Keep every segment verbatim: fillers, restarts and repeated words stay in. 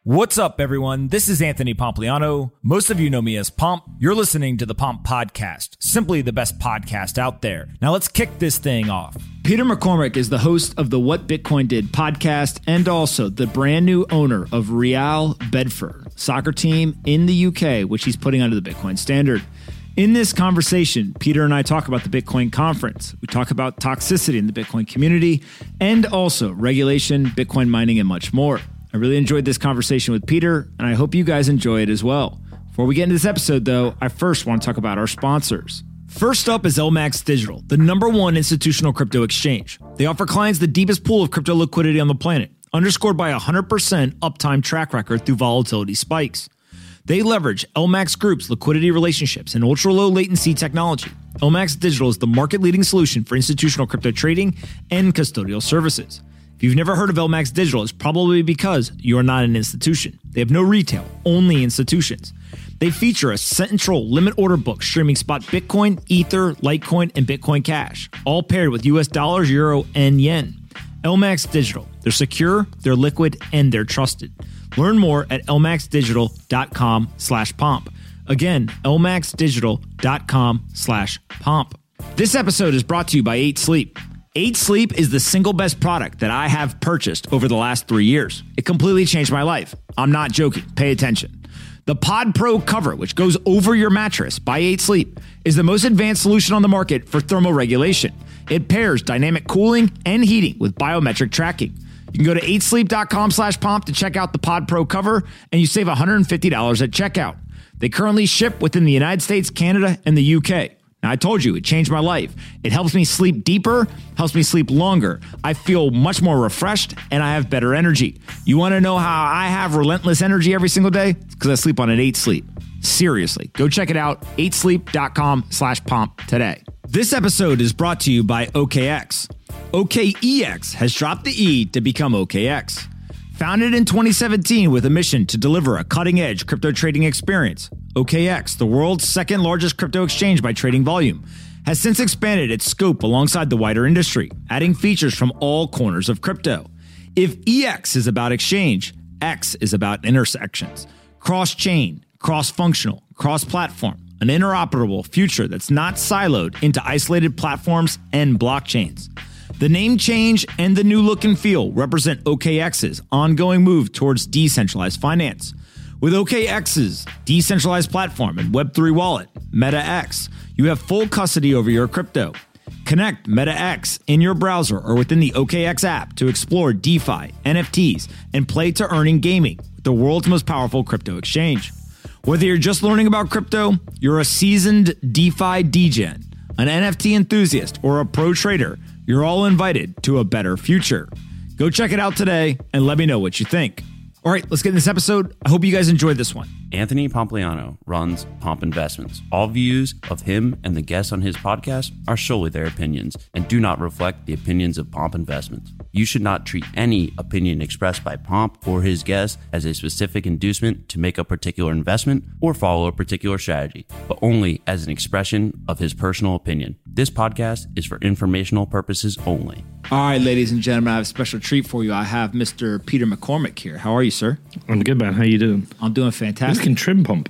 What's up, everyone? This is Anthony Pompliano. Most of you know me as Pomp. You're listening to the Pomp Podcast, simply the best podcast out there. Now let's kick this thing off. Peter McCormack is the host of the What Bitcoin Did podcast and also the brand new owner of Real Bedford, soccer team in the U K, which he's putting under the Bitcoin standard. In this conversation, Peter and I talk about the Bitcoin conference. We talk about toxicity in the Bitcoin community and also regulation, Bitcoin mining, and much more. I really enjoyed this conversation with Peter, and I hope you guys enjoy it as well. Before we get into this episode, though, I first want to talk about our sponsors. First up is L Max Digital, the number one institutional crypto exchange. They offer clients the deepest pool of crypto liquidity on the planet, underscored by a one hundred percent uptime track record through volatility spikes. They leverage L Max Group's liquidity relationships and ultra-low latency technology. L Max Digital is the market-leading solution for institutional crypto trading and custodial services. If you've never heard of L Max Digital, it's probably because you're not an institution. They have no retail, only institutions. They feature a central limit order book streaming spot Bitcoin, Ether, Litecoin, and Bitcoin Cash, all paired with U S dollars, euro, and yen. L Max Digital. They're secure, they're liquid, and they're trusted. Learn more at lmaxdigital.com slash pomp. Again, lmaxdigital.com slash pomp. This episode is brought to you by eight sleep. eight sleep is the single best product that I have purchased over the last three years. It completely changed my life. I'm not joking. Pay attention. The Pod Pro cover, which goes over your mattress by eight sleep, is the most advanced solution on the market for thermoregulation. It pairs dynamic cooling and heating with biometric tracking. You can go to eight sleep dot com slash pomp to check out the Pod Pro cover, and you save one hundred fifty dollars at checkout. They currently ship within the United States, Canada, and the U K. Now, I told you, it changed my life. It helps me sleep deeper, helps me sleep longer. I feel much more refreshed, and I have better energy. You want to know how I have relentless energy every single day? It's because I sleep on an eight sleep. Seriously, go check it out, eight sleep dot com slash pomp today. This episode is brought to you by O K X. O K E X has dropped the E to become O K X. Founded in twenty seventeen with a mission to deliver a cutting-edge crypto trading experience, O K X, the world's second largest crypto exchange by trading volume, has since expanded its scope alongside the wider industry, adding features from all corners of crypto. If E X is about exchange, X is about intersections. Cross-chain, cross-functional, cross-platform, an interoperable future that's not siloed into isolated platforms and blockchains. The name change and the new look and feel represent O K X's ongoing move towards decentralized finance. With O K X's decentralized platform and Web three wallet, MetaX, you have full custody over your crypto. Connect MetaX in your browser or within the O K X app to explore DeFi, N F Ts, and play to earning gaming with the world's most powerful crypto exchange. Whether you're just learning about crypto, you're a seasoned DeFi degen, an N F T enthusiast, or a pro trader, you're all invited to a better future. Go check it out today and let me know what you think. All right, let's get in this episode. I hope you guys enjoyed this one. Anthony Pompliano runs Pomp Investments. All views of him and the guests on his podcast are solely their opinions and do not reflect the opinions of Pomp Investments. You should not treat any opinion expressed by Pomp or his guests as a specific inducement to make a particular investment or follow a particular strategy, but only as an expression of his personal opinion. This podcast is for informational purposes only. All right, ladies and gentlemen, I have a special treat for you. I have Mister Peter McCormack here. How are you, sir? I'm good, man. How you doing? I'm doing fantastic. You're looking trim, Pomp.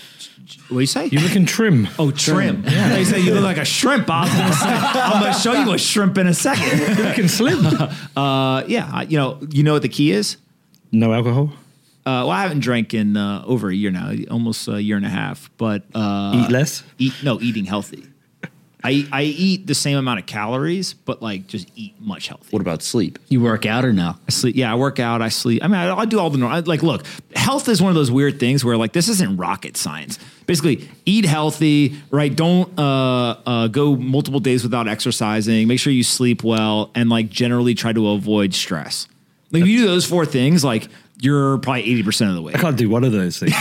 What do you say? You're looking trim. Oh, trim. Yeah. I thought you said you look like a shrimp. I was going to say, I'm going to show you a shrimp in a second. You're looking slim. uh, yeah, you know, you know what the key is? No alcohol? Uh, well, I haven't drank in uh, over a year now, almost a year and a half. But uh, eat less? Eat no, eating healthy. I, I eat the same amount of calories, but like just eat much healthier. What about sleep? You work out or no? I sleep. Yeah, I work out. I sleep. I mean, I, I do all the normal. Like, look, health is one of those weird things where like this isn't rocket science. Basically, eat healthy, right? Don't uh, uh, go multiple days without exercising. Make sure you sleep well, and like generally try to avoid stress. Like if you do those four things, like you're probably eighty percent of the way. I can't do one of those things.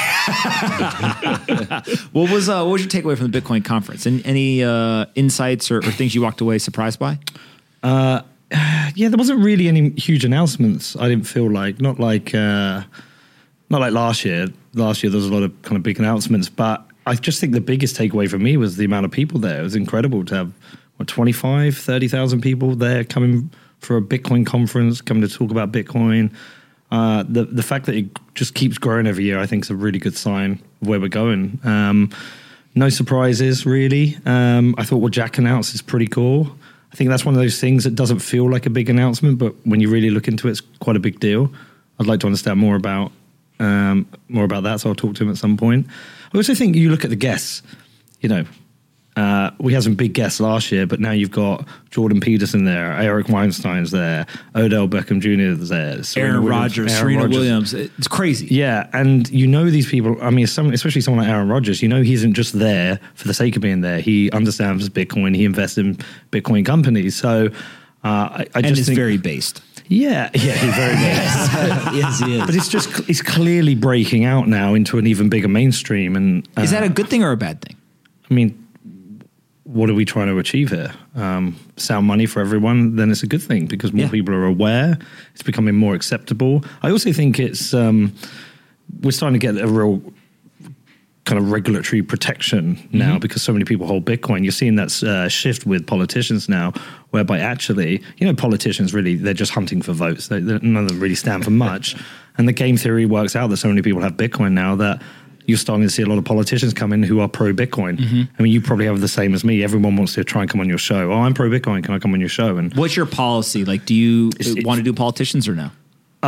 What was uh, what was your takeaway from the Bitcoin conference? And any uh, insights or, or things you walked away surprised by? Uh, yeah, there wasn't really any huge announcements. I didn't feel like not like uh, not like last year. Last year there was a lot of kind of big announcements, but I just think the biggest takeaway for me was the amount of people there. It was incredible to have what twenty-five, thirty thousand people there coming for a Bitcoin conference, coming to talk about Bitcoin. uh, the the fact that it just keeps growing every year, I think, is a really good sign of where we're going. Um, no surprises, really. Um, I thought what Jack announced is pretty cool. I think that's one of those things that doesn't feel like a big announcement, but when you really look into it, it's quite a big deal. I'd like to understand more about um, more about that, so I'll talk to him at some point. I also think you look at the guests, you know, uh, we had some big guests last year, but now you've got Jordan Peterson there, Eric Weinstein's there, Odell Beckham Junior is there, Serena Aaron Williams, Rodgers, Aaron Serena Rodgers. Williams. It's crazy. Yeah, and you know these people, I mean, some, especially someone like Aaron Rodgers, you know he isn't just there for the sake of being there. He understands Bitcoin, he invests in Bitcoin companies. So uh, I, I And just is think... very based. Yeah, yeah, he's very good. Yes, he is. But it's just, it's clearly breaking out now into an even bigger mainstream. And uh, Is that a good thing or a bad thing? I mean, what are we trying to achieve here? Um, sound money for everyone, then it's a good thing because more Yeah. people are aware. It's becoming more acceptable. I also think it's, um, we're starting to get a real kind of regulatory protection now Mm-hmm. because so many people hold Bitcoin. You're seeing that uh, shift with politicians now, whereby actually, you know, politicians really, they're just hunting for votes. They, they, none of them really stand for much. And the game theory works out that so many people have Bitcoin now that you're starting to see a lot of politicians come in who are pro-Bitcoin. Mm-hmm. I mean, you probably have the same as me. Everyone wants to try and come on your show. Oh, I'm pro-Bitcoin. Can I come on your show? And What's your policy? Like, do you It's- it's- want to do politicians or no?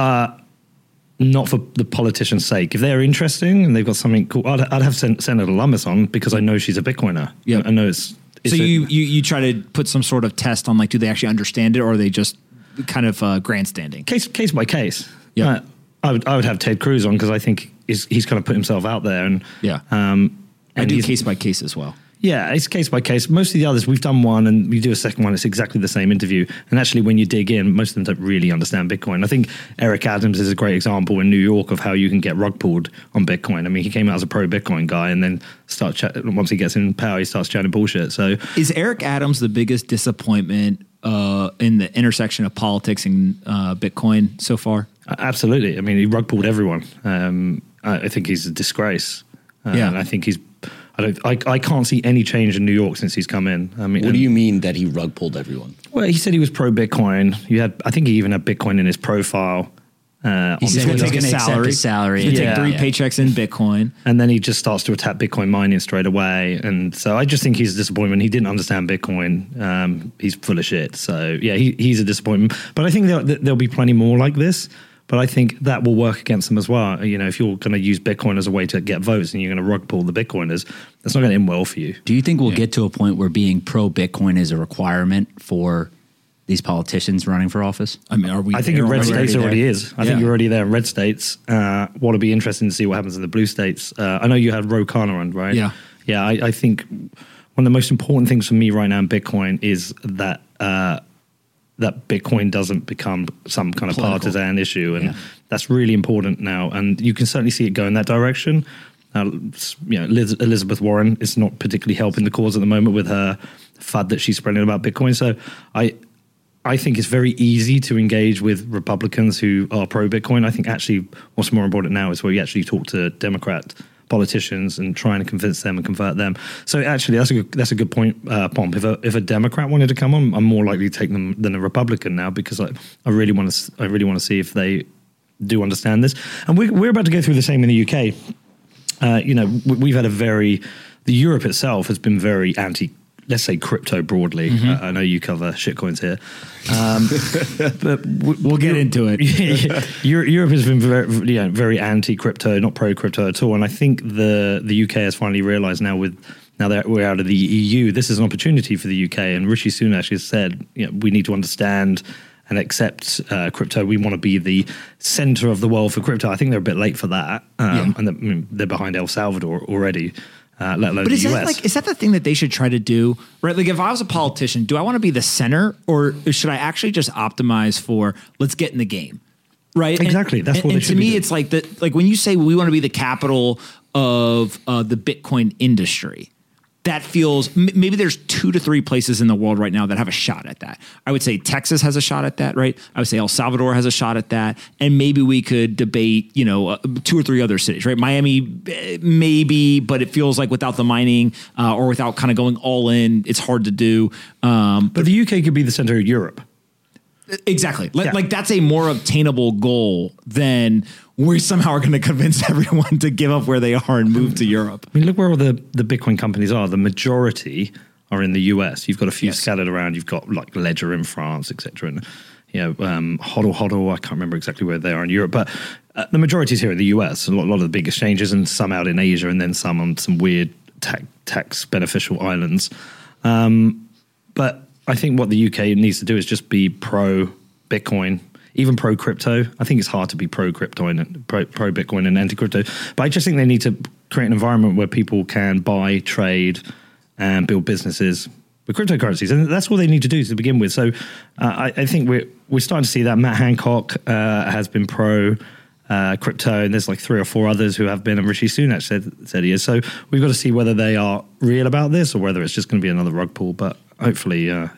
not for the politician's sake. If they're interesting and they've got something cool, I'd, I'd have Sen- Senator Lummis on because I know she's a Bitcoiner. Yep. I know it's... it's So a- you, you you try to put some sort of test on, like, do they actually understand it or are they just kind of uh, grandstanding? Case case by case. Yeah. Uh, I would I would have Ted Cruz on because I think he's, he's kind of put himself out there. And Yeah. um, I and do he's- case by case as well. Yeah, it's case by case. Most of the others, we've done one and we do a second one. It's exactly the same interview. And actually, when you dig in, most of them don't really understand Bitcoin. I think Eric Adams is a great example in New York of how you can get rug pulled on Bitcoin. I mean, he came out as a pro-Bitcoin guy and then start chat- once he gets in power, he starts chatting bullshit. So Is Eric Adams the biggest disappointment uh, in the intersection of politics and uh, Bitcoin so far? uh, absolutely. I mean, he rug pulled everyone. Um, I, I think he's a disgrace. Uh, Yeah. And I think he's... I don't. I, I can't see any change in New York since he's come in. I mean, What do you mean that he rug pulled everyone? Well, he said he was pro Bitcoin. You had, I think he even had Bitcoin in his profile. Uh, He on said Twitter. he was take a going to accept salary. a salary. You Yeah. take three Yeah. paychecks in Bitcoin. And then he just starts to attack Bitcoin mining straight away. And so I just think he's a disappointment. He didn't understand Bitcoin. Um, he's full of shit. So yeah, he, he's a disappointment. But I think there'll, there'll be plenty more like this. But I think that will work against them as well. You know, if you're going to use Bitcoin as a way to get votes and you're going to rug pull the Bitcoiners, that's not going to end well for you. Do you think we'll get to a point where being pro Bitcoin is a requirement for these politicians running for office? I mean, are we? I think there in red already? states there? already is. I Yeah. think you're already there in red states. Uh, what'll be interesting to see what happens in the blue states. Uh, I know you had Ro Khanna on, right? Yeah. Yeah, I, I think one of the most important things for me right now in Bitcoin is that uh, that Bitcoin doesn't become some kind of Political. partisan issue. And Yeah. that's really important now. And you can certainly see it go in that direction. Uh, you know, Liz, Elizabeth Warren is not particularly helping the cause at the moment with her FUD that she's spreading about Bitcoin. So I I think it's very easy to engage with Republicans who are pro-Bitcoin. I think actually what's more important now is where you actually talk to Democrat politicians and trying to convince them and convert them. So actually, that's a good, that's a good point, uh, Pomp. If a if a Democrat wanted to come on, I'm more likely to take them than a Republican now because I, I really want to I really want to see if they do understand this. And we, we're about to go through the same in the U K. Uh, you know, we, we've had a very the Europe itself has been very anti. Let's say crypto broadly. Mm-hmm. Uh, I know you cover shitcoins here, um, but w- We'll get into it. Europe, Europe has been very, you know, very anti-crypto, not pro-crypto at all. And I think the the U K has finally realised now with now that we're out of the E U, this is an opportunity for the U K. And Rishi Sunak has said, you know, we need to understand and accept uh, crypto. We want to be the centre of the world for crypto. I think they're a bit late for that, um, Yeah. and they're, I mean, they're behind El Salvador already. Uh, let alone But the is U S. that like is that the thing that they should try to do? Right? Like if I was a politician, do I want to be the center or should I actually just optimize for let's get in the game? Right? And- Exactly. That's and, what they and should to be me doing. it's like the like when you say we want to be the capital of uh, the Bitcoin industry. That feels m- maybe there's two to three places in the world right now that have a shot at that. I would say Texas has a shot at that, right? I would say El Salvador has a shot at that, and maybe we could debate, you know, uh, two or three other cities, right? Miami, eh, maybe, but it feels like without the mining uh, or without kind of going all in, it's hard to do. Um, But the U K could be the centre of Europe. Exactly. Like, Yeah. like that's a more obtainable goal than we somehow are going to convince everyone to give up where they are and move to Europe. I mean, look where all the, the Bitcoin companies are. The majority are in the U S. You've got a few Yes. scattered around. You've got like Ledger in France, et cetera. And, you know, um, Hodl Hodl, I can't remember exactly where they are in Europe, but uh, the majority is here in the U S. A lot, a lot of the big exchanges and some out in Asia and then some on some weird tax, tax beneficial islands. Um, but I think what the U K needs to do is just be pro Bitcoin, even pro crypto. I think it's hard to be pro crypto and pro, pro Bitcoin and anti crypto, but I just think they need to create an environment where people can buy, trade, and build businesses with cryptocurrencies, and that's all they need to do to begin with. So, uh, I, I think we're we're starting to see that. Matt Hancock uh, has been pro uh, crypto, and there's like three or four others who have been, and Rishi Sunak said said he is. So we've got to see whether they are real about this or whether it's just going to be another rug pull. But hopefully, uh,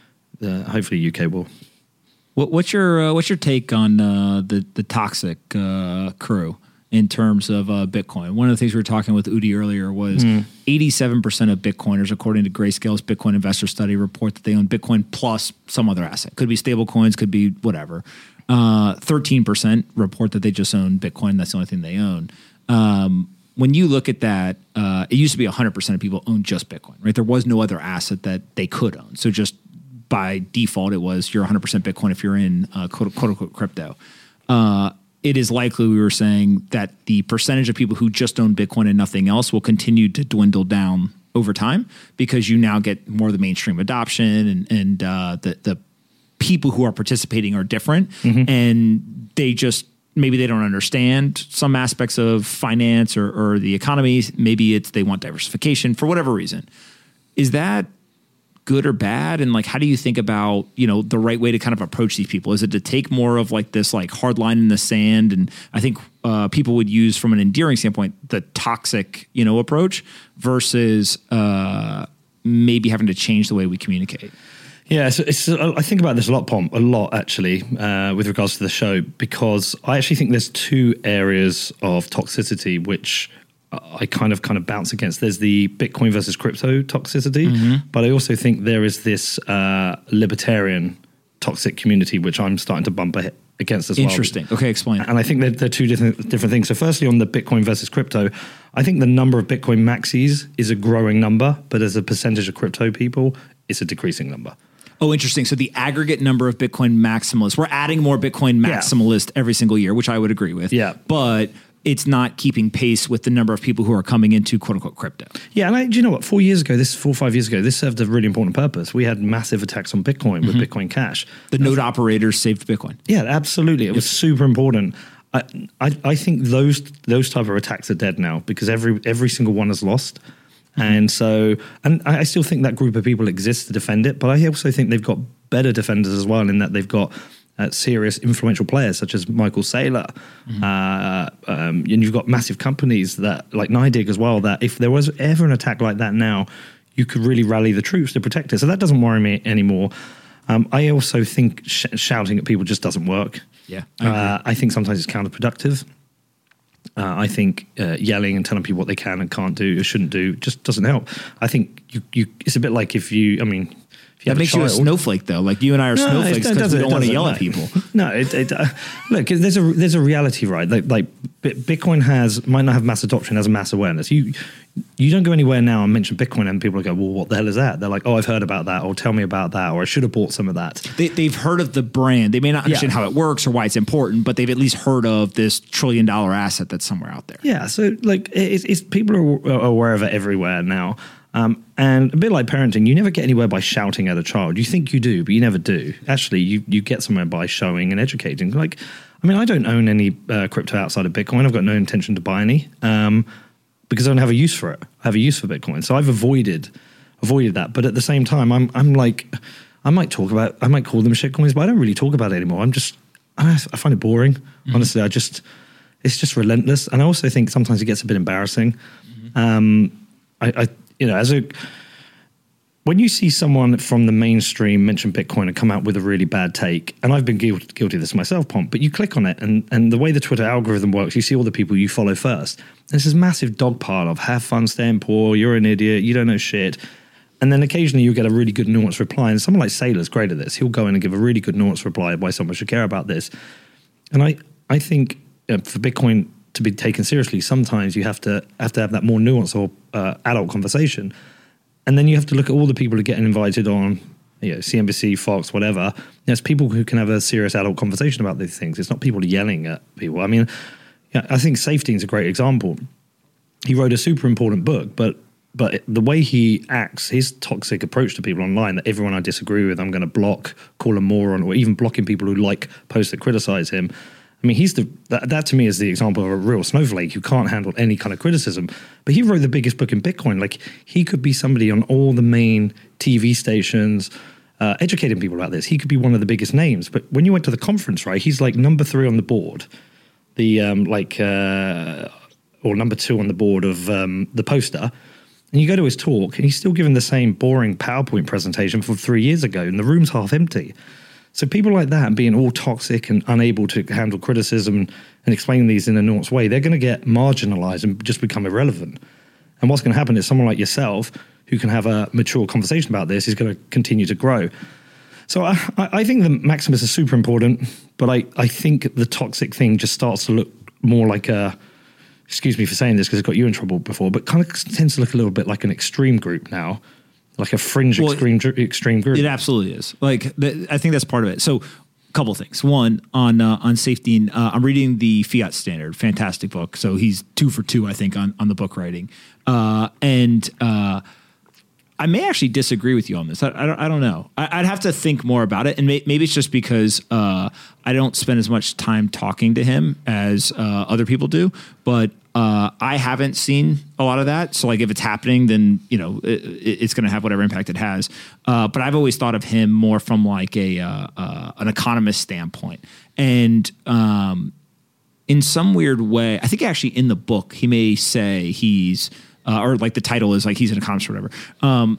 uh, hopefully U K will. What, what's your uh, what's your take on uh, the the toxic uh, crew in terms of uh, Bitcoin? One of the things we were talking with Udi earlier was eighty-seven percent of Bitcoiners, according to Grayscale's Bitcoin investor study, report that they own Bitcoin plus some other asset. Could be stable coins, could be whatever. Uh, thirteen percent report that they just own Bitcoin. That's the only thing they own. Um, when you look at that, uh, it used to be one hundred percent of people own just Bitcoin, right? There was no other asset that they could own. So just by default, it was you're one hundred percent Bitcoin if you're in uh, quote, quote unquote crypto. Uh, it is likely, we were saying, that the percentage of people who just own Bitcoin and nothing else will continue to dwindle down over time because you now get more of the mainstream adoption and, and uh, the, the people who are participating are different. Mm-hmm. And they just, maybe they don't understand some aspects of finance or, or the economy. Maybe it's they want diversification for whatever reason. Is that good or bad? And like, how do you think about, you know, the right way to kind of approach these people? Is it to take more of like this like hard line in the sand? And I think uh, people would use from an endearing standpoint, the toxic, you know, approach versus uh, maybe having to change the way we communicate. Yeah, so it's, I think about this a lot, Pomp, a lot actually, uh, with regards to the show, because I actually think there's two areas of toxicity which I kind of kind of bounce against. There's the Bitcoin versus crypto toxicity, mm-hmm. but I also think there is this uh, libertarian toxic community which I'm starting to bump against as well. Interesting. Okay, explain. And I think that they're two different different things. So firstly, on the Bitcoin versus crypto, I think the number of Bitcoin maxis is a growing number, but as a percentage of crypto people, it's a decreasing number. Oh, interesting. So the aggregate number of Bitcoin maximalists, we're adding more Bitcoin maximalists yeah. every single year, which I would agree with. Yeah. But it's not keeping pace with the number of people who are coming into quote unquote crypto. Yeah. And I, do you know what? Four years ago, this four or five years ago, this served a really important purpose. We had massive attacks on Bitcoin with mm-hmm. Bitcoin Cash. The That's, node operators saved Bitcoin. Yeah, absolutely. It was yes. super important. I, I, I think those those type of attacks are dead now because every every single one is lost. Mm-hmm. And so, and I still think that group of people exists to defend it, but I also think they've got better defenders as well in that they've got uh, serious influential players such as Michael Saylor. Mm-hmm. Uh, um, and you've got massive companies that like NYDIG as well, that if there was ever an attack like that now, you could really rally the troops to protect it. So that doesn't worry me anymore. Um, I also think sh- shouting at people just doesn't work. Yeah, I, uh, I think sometimes it's counterproductive. Uh, I think uh, yelling and telling people what they can and can't do or shouldn't do just doesn't help. I think you, you it's a bit like if you, I mean, if you that makes you a snowflake, though. Like you and I are no, snowflakes because we don't want to yell no. at people. No, it, it, uh, look, there's a there's a reality, right? Like, like Bitcoin has might not have mass adoption, has a mass awareness. You you don't go anywhere now and mention Bitcoin, and people go, "Well, what the hell is that?" They're like, "Oh, I've heard about that," or "Tell me about that," or "I should have bought some of that." They, they've heard of the brand. They may not understand yeah. how it works or why it's important, but they've at least heard of this trillion dollar asset that's somewhere out there. Yeah, so like it's, it's people are aware of it everywhere now. Um, and a bit like parenting, you never get anywhere by shouting at a child. You think you do, but you never do. Actually, you, you get somewhere by showing and educating. Like, I mean, I don't own any uh, crypto outside of Bitcoin. I've got no intention to buy any um, because I don't have a use for it. I have a use for Bitcoin. So I've avoided avoided that. But at the same time, I'm I'm like, I might talk about, I might call them shitcoins, but I don't really talk about it anymore. I'm just, I, I find it boring. Mm-hmm. Honestly, I just, it's just relentless. And I also think sometimes it gets a bit embarrassing. Mm-hmm. Um, I, I You know, as a when you see someone from the mainstream mention Bitcoin and come out with a really bad take, and I've been guilty, guilty of this myself, Pomp, but you click on it, and and the way the Twitter algorithm works, you see all the people you follow first. There's this massive dog pile of have fun, staying poor, you're an idiot, you don't know shit. And then occasionally you get a really good nuanced reply. And someone like Saylor's great at this. He'll go in and give a really good nuanced reply why someone should care about this. And I, I think uh, for Bitcoin to be taken seriously, sometimes you have to have to have that more nuanced or uh, adult conversation. And then you have to look at all the people who are getting invited on, you know, C N B C, Fox, whatever. There's people who can have a serious adult conversation about these things. It's not people yelling at people. I mean, yeah, I think Saifedean's a great example. He wrote a super important book, but but the way he acts, his toxic approach to people online, that everyone I disagree with, I'm going to block, call a moron, or even blocking people who like posts that criticize him. I mean, he's the that, that to me is the example of a real snowflake who can't handle any kind of criticism. But he wrote the biggest book in Bitcoin. Like, he could be somebody on all the main T V stations, uh, educating people about this. He could be one of the biggest names. But when you went to the conference, right, he's like number three on the board, the um, like, uh, or number two on the board of um, the poster. And you go to his talk, and he's still giving the same boring PowerPoint presentation from three years ago, and the room's half empty. So people like that being all toxic and unable to handle criticism and explain these in a nuanced way, they're going to get marginalized and just become irrelevant. And what's going to happen is someone like yourself, who can have a mature conversation about this, is going to continue to grow. So I, I think the Maximus is super important, but I, I think the toxic thing just starts to look more like a, excuse me for saying this because it got you in trouble before, but kind of tends to look a little bit like an extreme group now. Like a fringe well, extreme extreme group. It absolutely is. Like, th- I think that's part of it. So, a couple of things. One, on uh, on Saifedean, uh, I'm reading the Fiat Standard, fantastic book. So he's two for two, I think, on on the book writing. Uh, and uh, I may actually disagree with you on this. I, I don't. I don't know. I, I'd have to think more about it, and may, maybe it's just because uh, I don't spend as much time talking to him as uh, other people do. But Uh, I haven't seen a lot of that. So like if it's happening, then, you know, it, it's going to have whatever impact it has. Uh, but I've always thought of him more from like a, uh, uh, an economist standpoint. And, um, in some weird way, I think actually in the book, he may say he's, uh, or like the title is like, he's an economist or whatever. Um,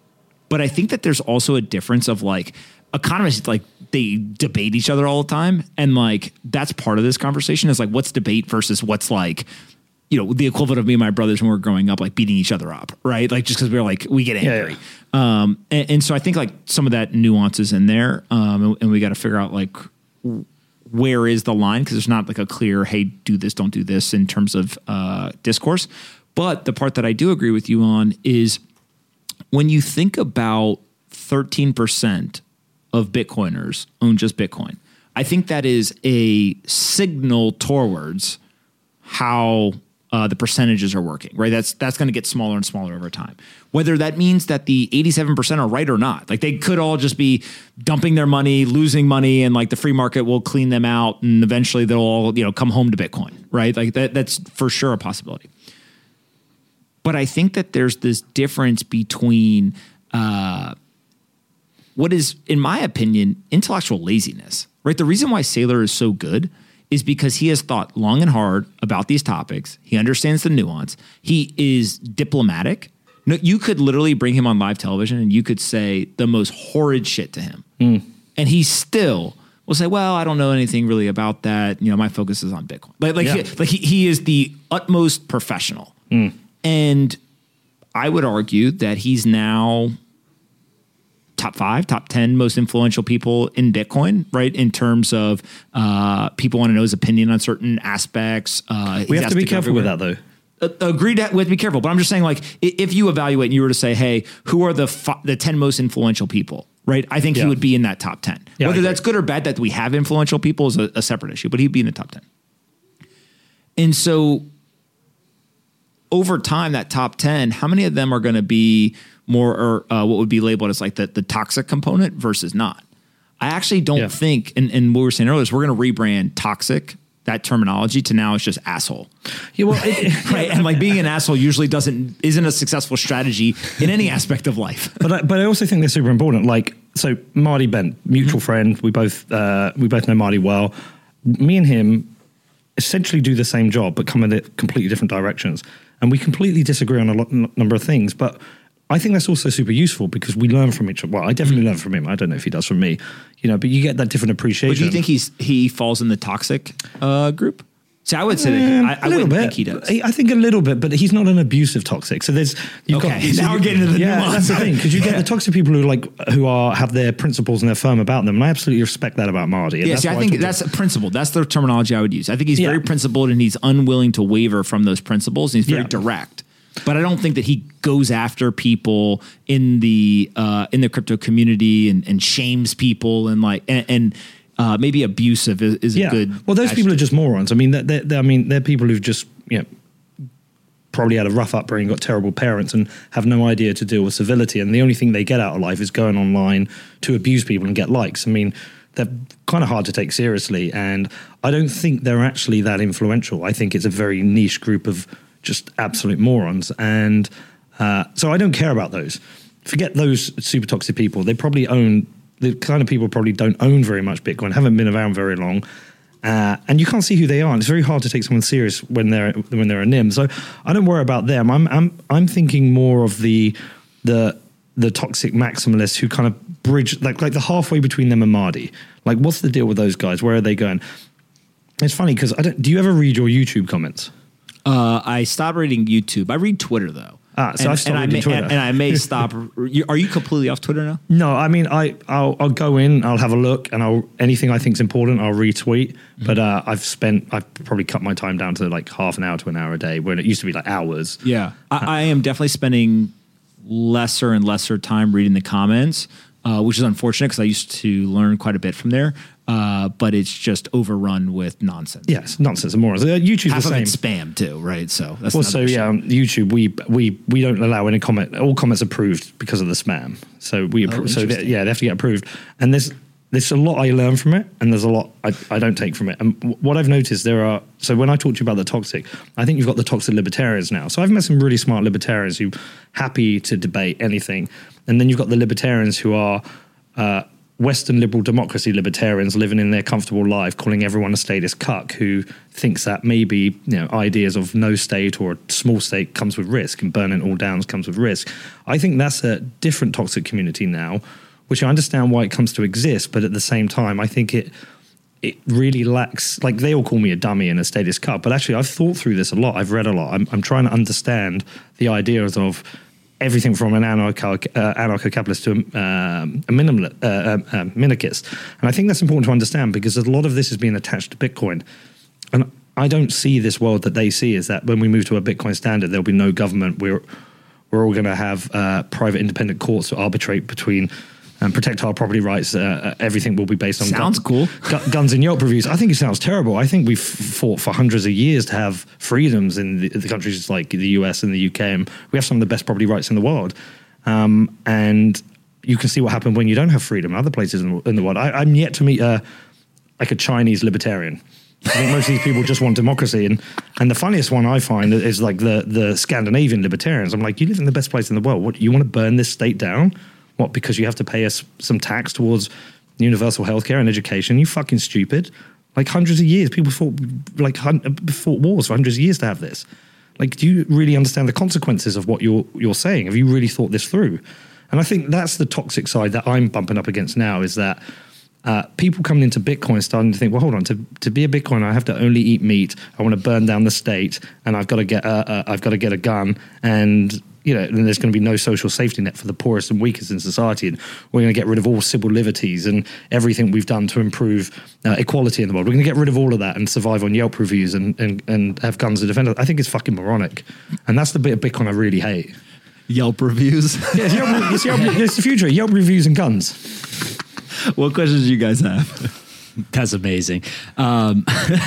but I think that there's also a difference of like, economists, like they debate each other all the time. And like, that's part of this conversation is like, what's debate versus what's like, you know, the equivalent of me and my brothers when we were growing up, like beating each other up, right? Like just because we we're like, we get angry. Yeah, yeah. Um, and, and so I think like some of that nuance is in there. Um, and, and we got to figure out like, where is the line? Because there's not like a clear, hey, do this, don't do this in terms of uh, discourse. But the part that I do agree with you on is when you think about thirteen percent of Bitcoiners own just Bitcoin, I think that is a signal towards how uh, the percentages are working, right? That's that's going to get smaller and smaller over time. Whether that means that the eighty-seven percent are right or not, like they could all just be dumping their money, losing money, and like the free market will clean them out, and eventually they'll all, you know, come home to Bitcoin, right? Like that that's for sure a possibility. But I think that there's this difference between uh, what is, in my opinion, intellectual laziness, right? The reason why Saylor is so good is because he has thought long and hard about these topics. He understands the nuance. He is diplomatic. No, you could literally bring him on live television and you could say the most horrid shit to him. Mm. And he still will say, well, I don't know anything really about that. You know, my focus is on Bitcoin. Like, like, yeah. he, like he, he is the utmost professional. Mm. And I would argue that he's now top five, top ten most influential people in Bitcoin, right? In terms of uh, people want to know his opinion on certain aspects. Uh, we have to be careful everywhere. with that, though. Uh, agreed, we have to be careful. But I'm just saying, like, if you evaluate and you were to say, hey, who are the fi- the ten most influential people, right? I think yeah. he would be in that top ten. Yeah, Whether that's good or bad that we have influential people is a, a separate issue, but he'd be in the top ten. And so over time, that top ten, how many of them are going to be more or uh, what would be labeled as like the, the toxic component versus not? I actually don't yeah. think, and, and what we were saying earlier is we're going to rebrand toxic, that terminology, to now it's just asshole. Yeah, well, it, right, and like being an asshole usually doesn't isn't a successful strategy in any aspect of life. But I, but I also think they're super important. Like, so Marty Bent, mutual mm-hmm. friend, we both uh, we both know Marty well. Me and him essentially do the same job, but come in completely different directions, and we completely disagree on a lot, number of things, but I think that's also super useful because we learn from each other. Well, I definitely mm. learn from him. I don't know if he does from me, you know, but you get that different appreciation. But do you think he's he falls in the toxic uh, group? So I would say that Um, I, I a little wouldn't bit. think he does. I think a little bit, but he's not an abusive toxic. So there's you've Okay, got so now you- we're getting into the yeah. nuance. That's the thing, because you get the toxic people who like who are have their principles and they're firm about them, and I absolutely respect that about Marty. And Yeah, that's see, I why think talk to that's him. a principle. That's the terminology I would use. I think he's Yeah. very principled and he's unwilling to waver from those principles. And he's very Yeah. direct. But I don't think that he goes after people in the uh, in the crypto community and, and shames people and like and, and uh, maybe abusive is, is a good. Well, those people are adjective. just morons. I mean, they're, they're, they're- I mean, they're people who've just you know probably had a rough upbringing, got terrible parents, and have no idea to deal with civility. And the only thing they get out of life is going online to abuse people and get likes. I mean, they're kind of hard to take seriously, and I don't think they're actually that influential. I think it's a very niche group of just absolute morons, and uh, so I don't care about those. Forget those super toxic people. They probably own the kind of people probably don't own very much Bitcoin, haven't been around very long. Uh, and you can't see who they are. And it's very hard to take someone serious when they're when they're a N I M. So I don't worry about them. I'm I'm I'm thinking more of the the the toxic maximalists who kind of bridge like like the halfway between them and Marty. Like, what's the deal with those guys? Where are they going? It's funny because I don't. Do you ever read your YouTube comments? Uh, I stopped reading YouTube. I read Twitter though. Ah, so I've stopped and I reading may, Twitter. And, and I may stop. you- Are you completely off Twitter now? No, I mean, I, I'll, I'll go in, I'll have a look, and I'll anything I think's important, I'll retweet. Mm-hmm. But uh, I've spent, I've probably cut my time down to like half an hour to an hour a day, when it used to be like hours. Yeah, I, I am definitely spending lesser and lesser time reading the comments, uh, which is unfortunate because I used to learn quite a bit from there. Uh, but it's just overrun with nonsense. Yeah, it's nonsense and morons. Uh, YouTube's Half the of same. it's spam too, right? So that's Well, another so issue. yeah, on YouTube we we we don't allow any comment. All comments approved because of the spam. So we appro- so they, interesting. yeah, they have to get approved. And there's there's a lot I learn from it, and there's a lot I, I don't take from it. And w- what I've noticed there are so when I talked to you about the toxic, I think you've got the toxic libertarians now. So I've met some really smart libertarians who happy to debate anything, and then you've got the libertarians who are. Uh, Western liberal democracy libertarians living in their comfortable life, calling everyone a statist cuck, who thinks that maybe you know ideas of no state or a small state comes with risk and burning it all down comes with risk. I think that's a different toxic community now, which I understand why it comes to exist, but at the same time, I think it it really lacks. Like they all call me a dummy and a statist cuck, but actually I've thought through this a lot. I've read a lot. I'm, I'm trying to understand the ideas of everything from an anarcho, uh, anarcho-capitalist to um, a minimal, uh, uh, uh, minarchist. And I think that's important to understand because a lot of this is being attached to Bitcoin. And I don't see this world that they see is that when we move to a Bitcoin standard, there'll be no government. We're, we're all going to have uh, private independent courts to arbitrate between and protect our property rights. Uh, everything will be based on Sounds cool. gu- guns and Yelp reviews. I think it sounds terrible. I think we've fought for hundreds of years to have freedoms in the, the countries like the U S and the U K, and we have some of the best property rights in the world. Um, and you can see what happened when you don't have freedom in other places in, in the world. I, I'm yet to meet a, like a Chinese libertarian. I think most of these people just want democracy. And, and the funniest one I find is like the, the Scandinavian libertarians. I'm like, you live in the best place in the world. What, you want to burn this state down? What, because you have to pay us some tax towards universal healthcare and education? You fucking stupid. Like hundreds of years, people fought like hun- fought wars for hundreds of years to have this. Like, do you really understand the consequences of what you're you're saying? Have you really thought this through? And I think that's the toxic side that I'm bumping up against now is that uh, people coming into Bitcoin starting to think, well, hold on, to, to be a Bitcoiner, I have to only eat meat. I want to burn down the state, and I've got to get a, a, I've got to get a gun, and you know, and there's going to be no social safety net for the poorest and weakest in society, and we're going to get rid of all civil liberties and everything we've done to improve uh, equality in the world. We're going to get rid of all of that and survive on Yelp reviews and and, and have guns to defend us. I think it's fucking moronic, and that's the bit of Bitcoin I really hate. Yelp reviews. Yeah, it's, Yelp, it's, Yelp, it's the future. Yelp reviews and guns. What questions do you guys have? That's amazing. Um,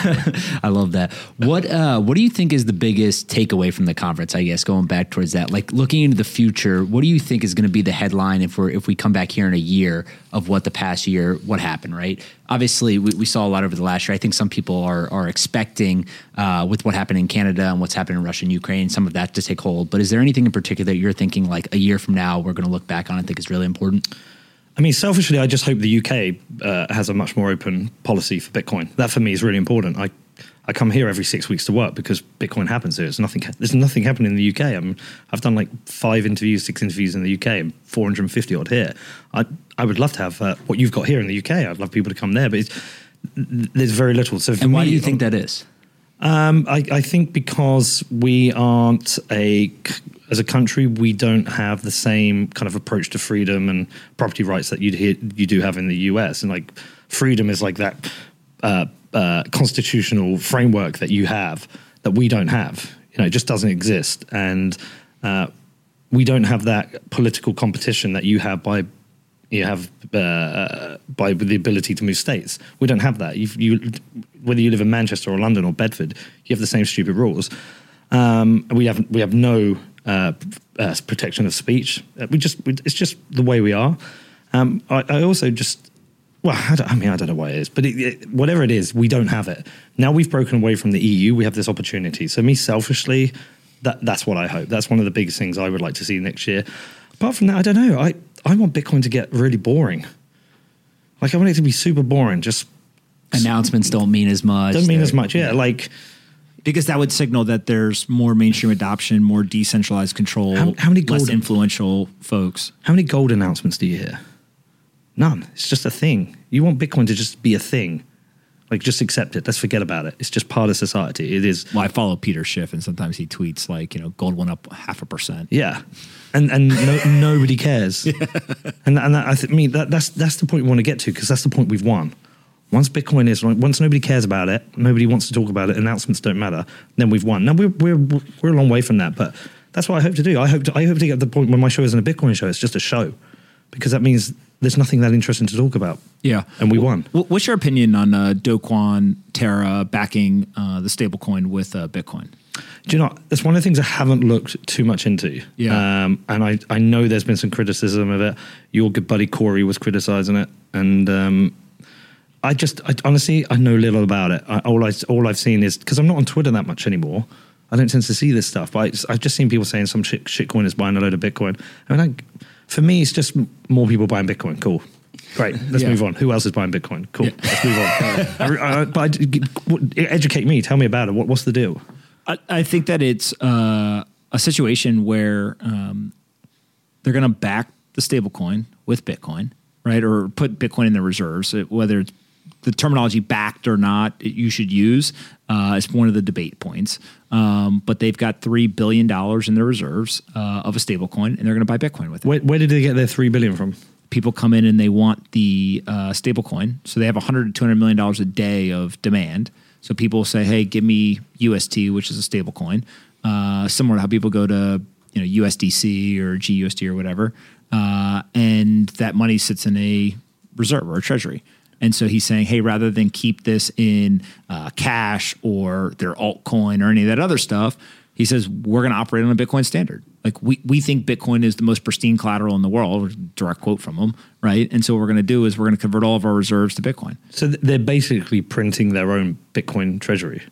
I love that. What uh, What do you think is the biggest takeaway from the conference? I guess going back towards that, like looking into the future, what do you think is going to be the headline if we're if we come back here in a year of what the past year, what happened? Right. Obviously, we, we saw a lot over the last year. I think some people are are expecting uh, with what happened in Canada and what's happened in Russia and Ukraine, some of that to take hold. But is there anything in particular that you're thinking like a year from now we're going to look back on and think is really important? I mean, selfishly, I just hope the U K uh, has a much more open policy for Bitcoin. That for me is really important. I, I come here every six weeks to work because Bitcoin happens here. There's nothing, there's nothing happening in the U K. I mean, I've done like five interviews, six interviews in the U K and four hundred fifty odd here. I, I would love to have uh, what you've got here in the U K. I'd love people to come there, but it's, there's very little. So for And why me, do you think that is? Um, I, I think because we aren't a, as a country, we don't have the same kind of approach to freedom and property rights that you'd hear, you do have in the U S. And like freedom is like that uh, uh, constitutional framework that you have that we don't have. You know, it just doesn't exist. And uh, we don't have that political competition that you have by you have uh, by the ability to move states. We don't have that. You've, you, whether you live in Manchester or London or Bedford, you have the same stupid rules. Um, we have we have no uh, uh, protection of speech. We just we, it's just the way we are. Um, I, I also just well, I, don't, I mean I don't know why it is, but it, it, whatever it is, we don't have it. Now we've broken away from the E U. We have this opportunity. So me selfishly, that that's what I hope. That's one of the biggest things I would like to see next year. Apart from that, I don't know. I. I want Bitcoin to get really boring. Like I want it to be super boring. Just announcements don't mean as much. Don't mean as much. Yeah, like because that would signal that there's more mainstream adoption, more decentralized control, how, how many less gold, influential folks. How many gold announcements do you hear? None. It's just a thing. You want Bitcoin to just be a thing. Like just accept it. Let's forget about it. It's just part of society. It is. Well, I follow Peter Schiff, and sometimes he tweets like, you know, gold went up half a percent. Yeah, and and no, nobody cares. Yeah. And and that, I th- mean that that's that's the point we want to get to because that's the point we've won. Once Bitcoin is once nobody cares about it, nobody wants to talk about it. Announcements don't matter. Then we've won. Now we're we're we're a long way from that, but that's what I hope to do. I hope to, I hope to get to the point where my show isn't a Bitcoin show. It's just a show, because that means there's nothing that interesting to talk about. Yeah. And we won. What's your opinion on uh, Do Kwon, Terra backing uh, the stablecoin with uh, Bitcoin? Do you know, that's one of the things I haven't looked too much into. Yeah. Um, and I, I know there's been some criticism of it. Your good buddy Corey was criticizing it. And um, I just, I, honestly, I know little about it. I, all, I, all I've seen is, because I'm not on Twitter that much anymore, I don't tend to see this stuff. But I just, I've just seen people saying some shit, shitcoin is buying a load of Bitcoin. I mean, I, for me, it's just more people buying Bitcoin. Cool. Great. Let's Yeah. move on. Who else is buying Bitcoin? Cool. Yeah. Let's move on. I, I, but I, educate me. Tell me about it. What, what's the deal? I, I think that it's uh, a situation where um, they're going to back the stablecoin with Bitcoin, right? Or put Bitcoin in their reserves, whether it's the terminology backed or not, it, you should use. Uh, it's one of the debate points. Um, but they've got three billion dollars in their reserves uh, of a stablecoin, and they're going to buy Bitcoin with it. Where, where did they get their three billion dollars from? People come in and they want the uh, stablecoin. So they have one hundred to two hundred million dollars a day of demand. So people say, hey, give me U S T, which is a stablecoin. Uh, similar to how people go to you know U S D C or G U S D or whatever. Uh, and that money sits in a reserve or a treasury. And so he's saying, hey, rather than keep this in uh, cash or their altcoin or any of that other stuff, he says, we're going to operate on a Bitcoin standard. Like we we think Bitcoin is the most pristine collateral in the world, direct quote from him, right? And so what we're going to do is we're going to convert all of our reserves to Bitcoin. So th- they're basically printing their own Bitcoin treasury.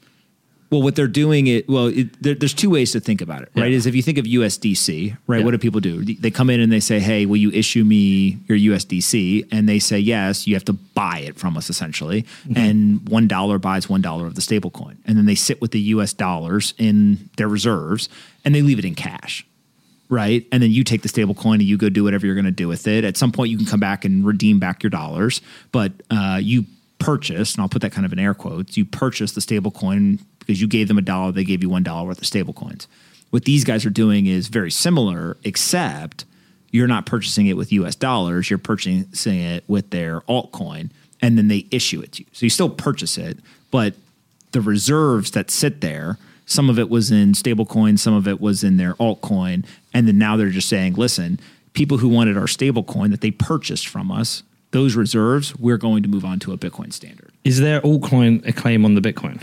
Well, what they're doing, it well, it, there, there's two ways to think about it, right? Yeah. Is if you think of U S D C, right? Yeah. What do people do? They come in and they say, hey, will you issue me your U S D C? And they say, yes, you have to buy it from us essentially. Mm-hmm. And one dollar buys one dollar of the stable coin. And then they sit with the U S dollars in their reserves and they leave it in cash, right? And then you take the stable coin and you go do whatever you're going to do with it. At some point you can come back and redeem back your dollars, but uh, you purchased, and I'll put that kind of in air quotes, you purchased the stable coin because you gave them a dollar, they gave you one dollar worth of stable coins. What these guys are doing is very similar, except you're not purchasing it with U S dollars, you're purchasing it with their altcoin, and then they issue it to you. So you still purchase it, but the reserves that sit there, some of it was in stable coins, some of it was in their altcoin, and then now they're just saying, listen, people who wanted our stable coin that they purchased from us, those reserves, we're going to move on to a Bitcoin standard. Is their altcoin a claim on the Bitcoin?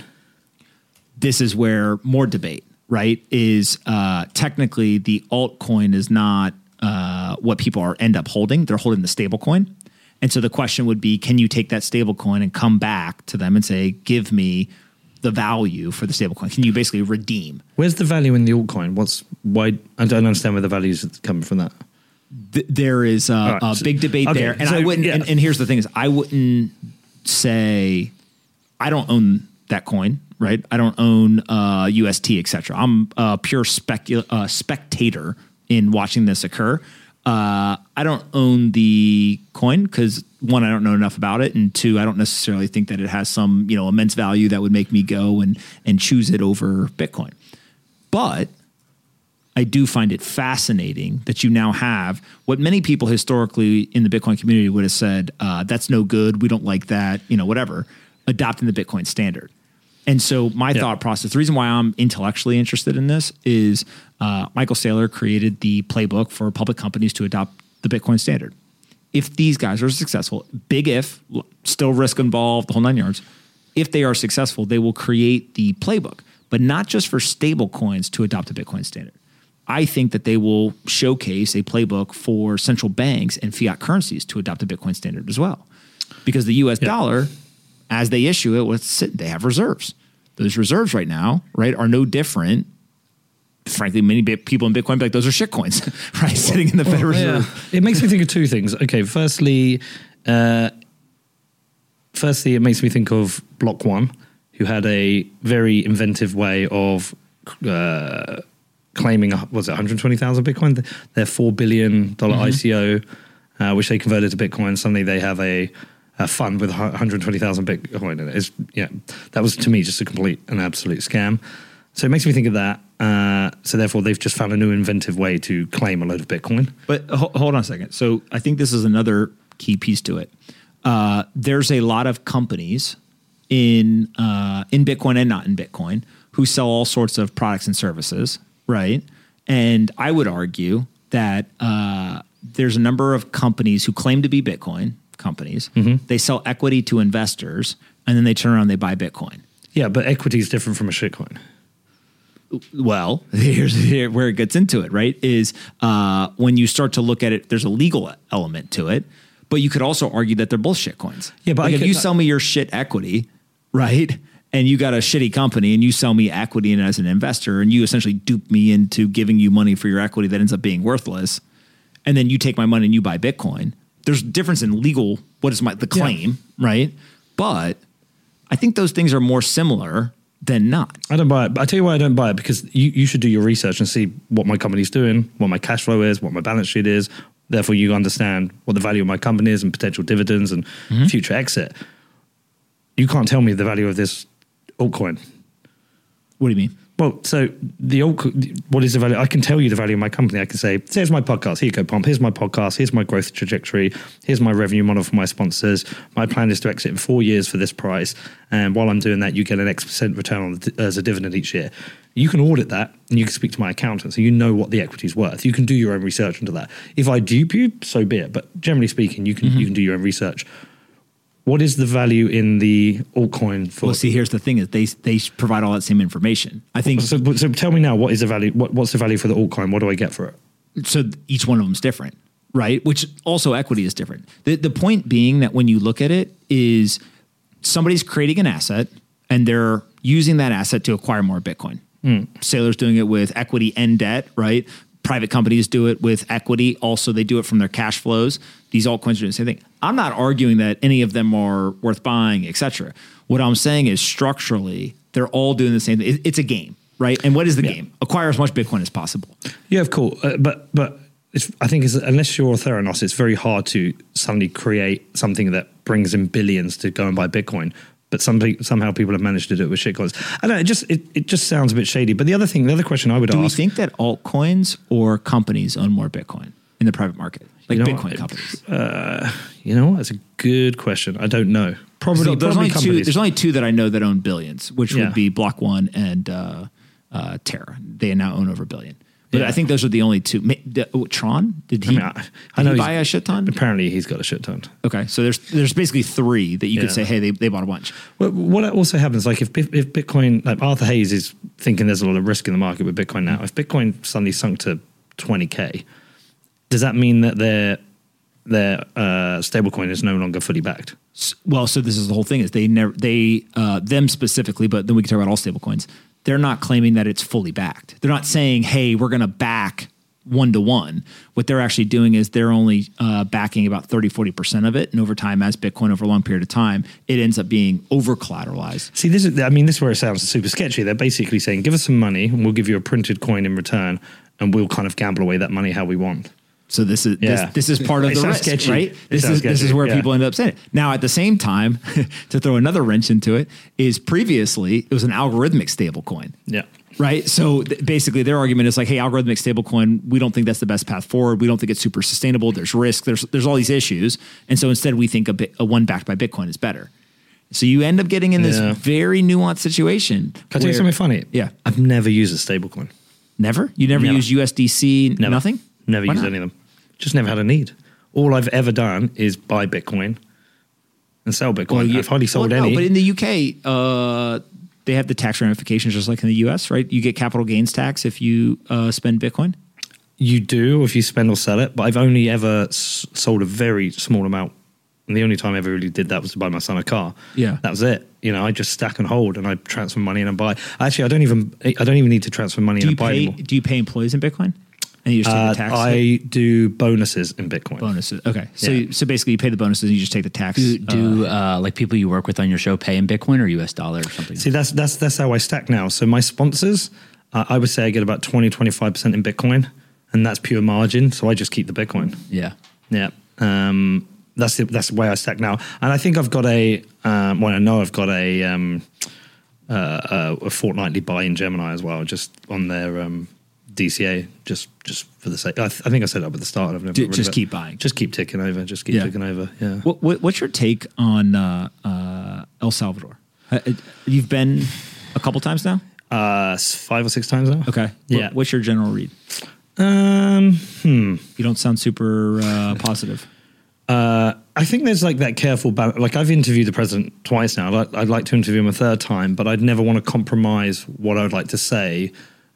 This is where more debate, right, is uh, technically the altcoin is not uh, what people are end up holding. They're holding the stable coin. And so the question would be, can you take that stable coin and come back to them and say, give me the value for the stable coin? Can you basically redeem? Where's the value in the altcoin? What's why? I don't understand where the value is coming from that. Th- there is a, right, a so- big debate okay, there. And so, I wouldn't, yeah. and, and here's the thing is I wouldn't say, I don't own that coin, right? I don't own uh, U S T, et cetera. I'm a pure specu- uh, spectator in watching this occur. Uh, I don't own the coin because one, I don't know enough about it, and two, I don't necessarily think that it has some, you know, immense value that would make me go and and choose it over Bitcoin. But I do find it fascinating that you now have what many people historically in the Bitcoin community would have said, uh, that's no good, we don't like that, you know, whatever, adopting the Bitcoin standard. And so my yeah. thought process, the reason why I'm intellectually interested in this is uh, Michael Saylor created the playbook for public companies to adopt the Bitcoin standard. If these guys are successful, big if, still risk involved, the whole nine yards, if they are successful, they will create the playbook, but not just for stable coins to adopt the Bitcoin standard. I think that they will showcase a playbook for central banks and fiat currencies to adopt the Bitcoin standard as well. Because the U S yeah. dollar, as they issue it, what's it, they have reserves. Those reserves right now, right, are no different. Frankly, many people in Bitcoin be like, those are shit coins, right, sitting in the Federal well, Reserve. Yeah. It makes me think of two things. Okay, firstly, uh, firstly, it makes me think of Block One, who had a very inventive way of uh, claiming, was it one hundred twenty thousand Bitcoin? Their four billion dollars mm-hmm. I C O, uh, which they converted to Bitcoin. Suddenly they have a, a fund with one hundred twenty thousand Bitcoin in it. It's, yeah, that was, to me, just a complete and absolute scam. So it makes me think of that. Uh, so therefore, they've just found a new inventive way to claim a load of Bitcoin. But ho- hold on a second. So I think this is another key piece to it. Uh, there's a lot of companies in uh, in Bitcoin and not in Bitcoin who sell all sorts of products and services, right? And I would argue that uh, there's a number of companies who claim to be Bitcoin companies. Mm-hmm. They sell equity to investors, and then they turn around and they buy Bitcoin. Yeah, but equity is different from a shitcoin. Well, here's here, where it gets into it, right? Is uh, when you start to look at it, there's a legal element to it, but you could also argue that they're both shit coins. Yeah, but like I if could, you sell me your shit equity, right, and you got a shitty company and you sell me equity in as an investor and you essentially dupe me into giving you money for your equity that ends up being worthless, and then you take my money and you buy Bitcoin, there's a difference in legal, what is my the claim, yeah. right? But I think those things are more similar than not. I don't buy it. But I tell you why I don't buy it, because you, you should do your research and see what my company's doing, what my cash flow is, what my balance sheet is. Therefore, you understand what the value of my company is and potential dividends and mm-hmm. future exit. You can't tell me the value of this altcoin. What do you mean? Well, so the old, what is the value? I can tell you the value of my company. I can say, here's my podcast. Here you go, Pomp. Here's my podcast. Here's my growth trajectory. Here's my revenue model for my sponsors. My plan is to exit in four years for this price. And while I'm doing that, you get an X percent return on the, as a dividend each year. You can audit that and you can speak to my accountant so you know what the equity is worth. You can do your own research into that. If I dupe you, so be it. But generally speaking, you can mm-hmm. you can do your own research. What is the value in the altcoin for? Well, see, here's the thing: is they they provide all that same information. I think. So, so tell me now, what is the value? What, what's the value for the altcoin? What do I get for it? So each one of them is different, right? Which also equity is different. The the point being that when you look at it, is somebody's creating an asset and they're using that asset to acquire more Bitcoin. Mm. Saylor's doing it with equity and debt, right? Private companies do it with equity. Also, they do it from their cash flows. These altcoins are doing the same thing. I'm not arguing that any of them are worth buying, et cetera. What I'm saying is structurally, they're all doing the same thing. It's a game, right? And what is the yeah. game? Acquire as much Bitcoin as possible. Yeah, of course. Uh, but but it's, I think it's, unless you're Theranos, it's very hard to suddenly create something that brings in billions to go and buy Bitcoin. But some, somehow people have managed to do it with shitcoins. I don't know, it just it, it just sounds a bit shady. But the other thing, the other question I would do ask... Do we think that altcoins or companies own more Bitcoin in the private market? Like you know Bitcoin what? companies? Uh, you know what? That's a good question. I don't know. Probably, so there's, probably only companies. two, there's only two that I know that own billions, which yeah. would be Block One and uh, uh, Terra. They now own over a billion. But yeah. I think those are the only two. Oh, Tron? Did he, I mean, I, did I know he buy a shit ton? Apparently he's got a shit ton. Okay, so there's there's basically three that you yeah. could say, hey, they, they bought a bunch. Well, what also happens, like if if Bitcoin, like Arthur Hayes is thinking there's a lot of risk in the market with Bitcoin now. If Bitcoin suddenly sunk to twenty K, does that mean that their their uh, stablecoin is no longer fully backed? Well, so this is the whole thing: is they never they uh, them specifically, but then we can talk about all stablecoins. They're not claiming that it's fully backed. They're not saying, hey, we're going to back one to one. What they're actually doing is they're only uh, backing about thirty, forty percent of it. And over time, as Bitcoin over a long period of time, it ends up being over collateralized. See, this is, I mean, this is where it sounds super sketchy. They're basically saying, give us some money and we'll give you a printed coin in return and we'll kind of gamble away that money how we want. So this is Yeah. this, this is part of It the sounds risk, sketchy. right? It This sounds is this is sketchy, where yeah. people end up saying it. Now, at the same time, to throw another wrench into it, is previously it was an algorithmic stablecoin. Yeah. Right. So th- basically their argument is like, hey, algorithmic stablecoin, we don't think that's the best path forward. We don't think it's super sustainable. There's risk. There's there's all these issues. And so instead we think a, bit, a one backed by Bitcoin is better. So you end up getting in this Yeah. very nuanced situation. Can I tell you where- something funny? Yeah. I've never used a stablecoin. Never? You never, Never. use U S D C, Never. nothing? Never Why used not? any of them. Just never had a need. All I've ever done is buy Bitcoin and sell Bitcoin. Well, you- I've hardly sold well, no, any. but in the U K, uh, they have the tax ramifications just like in the U S, right? You get capital gains tax if you uh, spend Bitcoin. You do if you spend or sell it, but I've only ever s- sold a very small amount. And the only time I ever really did that was to buy my son a car. Yeah. That was it. You know, I just stack and hold and I transfer money in and buy. Actually, I don't even I don't even need to transfer money Do in you and buy pay? anymore. Do you pay employees in Bitcoin? And you just take Uh, the tax hit? I do bonuses in Bitcoin. bonuses. Okay, so Yeah. you, so basically you pay the bonuses and you just take the tax. Do, uh, do uh, like people you work with on your show pay in Bitcoin or U S dollar or something? See, that's that's that's how I stack now. So my sponsors, uh, I would say I get about twenty, twenty-five percent in Bitcoin, and that's pure margin. So I just keep the Bitcoin. Yeah. Yeah. Um, that's the, that's the way I stack now. And I think I've got a, um, well, I know I've got a, um, uh, uh, a fortnightly buy in Gemini as well, just on their um, D C A, just just for the sake. I, th- I think I said that at the start. I've never D- got rid just of it. keep buying. Just keep ticking over. Just keep Yeah. ticking over. Yeah. What, what, what's your take on uh, uh, El Salvador? Uh, uh, You've been a couple times now. Uh, s- five or six times now. Okay. Yeah. What, what's your general read? Um, You don't sound super uh, positive. Uh, I think there's like that careful balance. Like I've interviewed the president twice now. I'd like, I'd like to interview him a third time, but I'd never want to compromise what I would like to say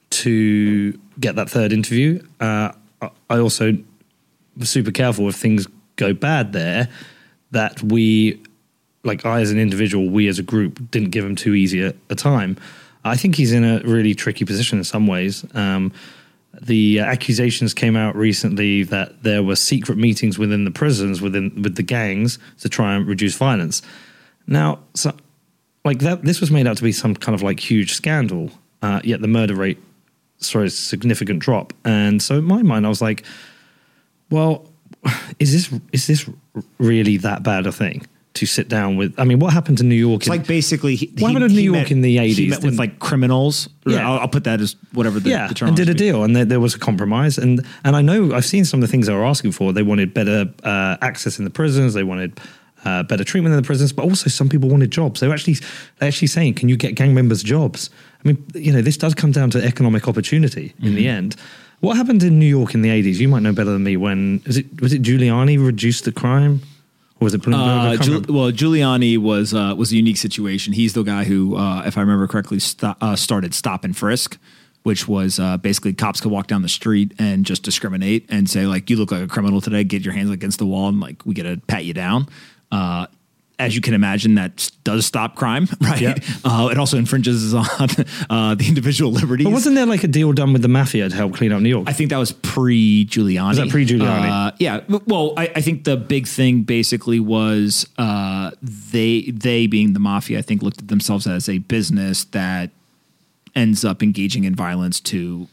to get that third interview. Uh, I- I also was super careful if things go bad there, that we, like I as an individual, we as a group didn't give him too easy a, a time. I think he's in a really tricky position in some ways. Um, The uh, accusations came out recently that there were secret meetings within the prisons, within with the gangs, to try and reduce violence. Now, so like that, this was made out to be some kind of like huge scandal. Uh, yet the murder rate saw a significant drop, and so in my mind, I was like, "Well, is this is this really that bad a thing to sit down with?" I mean, what happened to New York? It's like basically, he, What happened in New York met, in the He eighties? met with Didn't- like criminals. Yeah. I'll, I'll put that as whatever the, yeah, the term and did a is. deal, and there, there was a compromise, and and I know I've seen some of the things they were asking for. They wanted better uh, access in the prisons. They wanted uh, better treatment in the prisons, but also some people wanted jobs. They were actually they're actually saying, "Can you get gang members jobs?" I mean, you know, this does come down to economic opportunity in Mm-hmm. the end. What happened in New York in the eighties? You might know better than me. When is it was it Giuliani reduced the crime? Or was it Bloomberg? I Uh, can't Giul- remember. well, Giuliani was uh, was a unique situation. He's the guy who, uh, if I remember correctly, sto- uh, started Stop and Frisk, which was uh, basically cops could walk down the street and just discriminate and say like, "You look like a criminal today. Get your hands against the wall," and like we get to pat you down. Uh, as you can imagine, that s- does stop crime, right? Yeah. Uh, it also infringes on uh, the individual liberties. But wasn't there like a deal done with the mafia to help clean up New York? I think that was pre Giuliani. Was that pre-Giuliani? Uh, yeah. Well, I, I think the big thing basically was uh, they they being the mafia, I think looked at themselves as a business that ends up engaging in violence to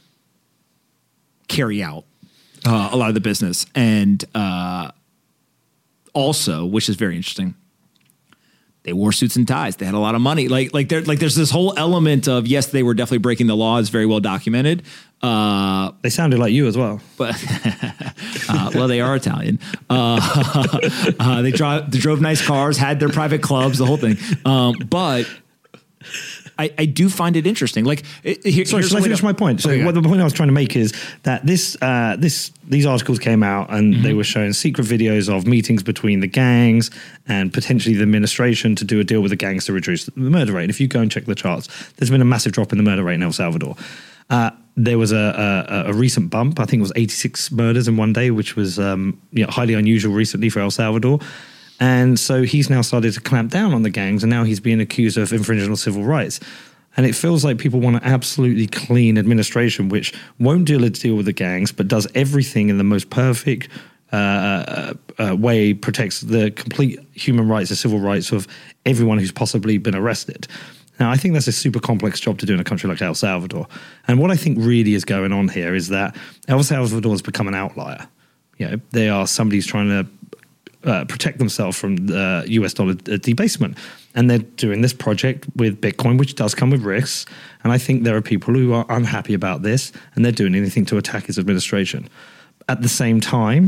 carry out uh, a lot of the business, and uh, also, which is very interesting, they wore suits and ties. They had a lot of money. Like, like there, like there's this whole element of, yes, they were definitely breaking the law. It's very well documented. Uh, They sounded like you as well. but uh, well, they are Italian. Uh, uh, they, drive, they drove nice cars, had their private clubs, the whole thing. Um, but I, I do find it interesting. Like, it, here, Sorry, here's shall I the way finish to- my point? So, Okay, what the point I was trying to make is that this, uh, this, these articles came out and Mm-hmm. they were showing secret videos of meetings between the gangs and potentially the administration to do a deal with the gangs to reduce the murder rate. And if you go and check the charts, there's been a massive drop in the murder rate in El Salvador. Uh, there was a, a, a recent bump. I think it was eighty-six murders in one day, which was um, you know, highly unusual recently for El Salvador. And so he's now started to clamp down on the gangs, and now he's being accused of infringing on civil rights. And it feels like people want an absolutely clean administration, which won't deal a deal with the gangs, but does everything in the most perfect uh, uh, uh, way, protects the complete human rights, the civil rights of everyone who's possibly been arrested. Now, I think that's a super complex job to do in a country like El Salvador. And what I think really is going on here is that El Salvador has become an outlier. You know, they are somebody's trying to uh, protect themselves from the U S dollar debasement. And they're doing this project with Bitcoin, which does come with risks. And I think there are people who are unhappy about this, and they're doing anything to attack his administration. At the same time,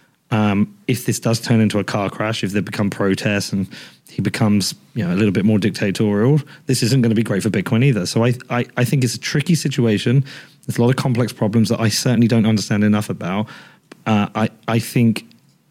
um, if this does turn into a car crash, if there become protests and he becomes, you know, a little bit more dictatorial, this isn't going to be great for Bitcoin either. So I, I, I think it's a tricky situation. There's a lot of complex problems that I certainly don't understand enough about. Uh, I, I think...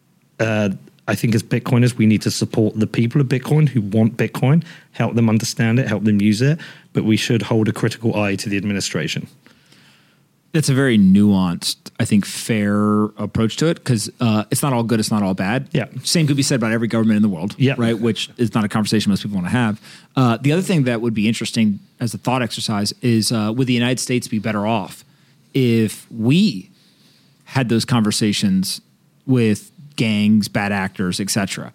Uh, I think as Bitcoiners, we need to support the people of Bitcoin who want Bitcoin, help them understand it, help them use it, but we should hold a critical eye to the administration. That's a very nuanced, I think, fair approach to it, because uh, it's not all good, it's not all bad. Yeah. Same could be said about every government in the world, yeah. right? Which is not a conversation most people want to have. Uh, the other thing that would be interesting as a thought exercise is uh, would the United States be better off if we had those conversations with gangs, bad actors, et cetera?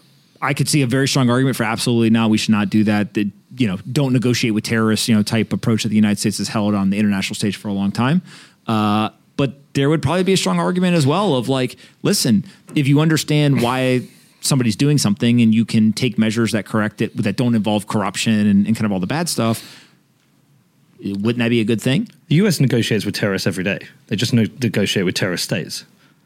I could see a very strong argument for absolutely no, we should not do that. That, you know, don't negotiate with terrorists, you know, type approach that the United States has held on the international stage for a long time. Uh, but there would probably be a strong argument as well of like, listen, if you understand why somebody's doing something and you can take measures that correct it, that don't involve corruption and, and kind of all the bad stuff, wouldn't that be a good thing? The U S negotiates with terrorists every day. They just no- negotiate with terrorist states.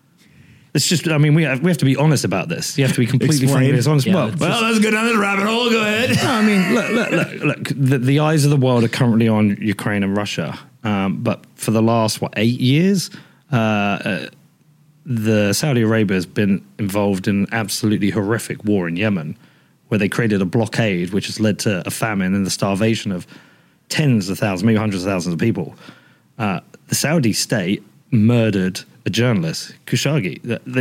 It's just, I mean, we have, we have to be honest about this. You have to be completely frank and honest. Yeah, well, well, let's go down this rabbit hole. Go ahead. No, I mean, look, look, look, look the, the eyes of the world are currently on Ukraine and Russia. Um, but for the last, what, eight years, uh, uh, the Saudi Arabia has been involved in an absolutely horrific war in Yemen, where they created a blockade, which has led to a famine and the starvation of tens of thousands, maybe hundreds of thousands of people. Uh, the Saudi state murdered a journalist, Khashoggi.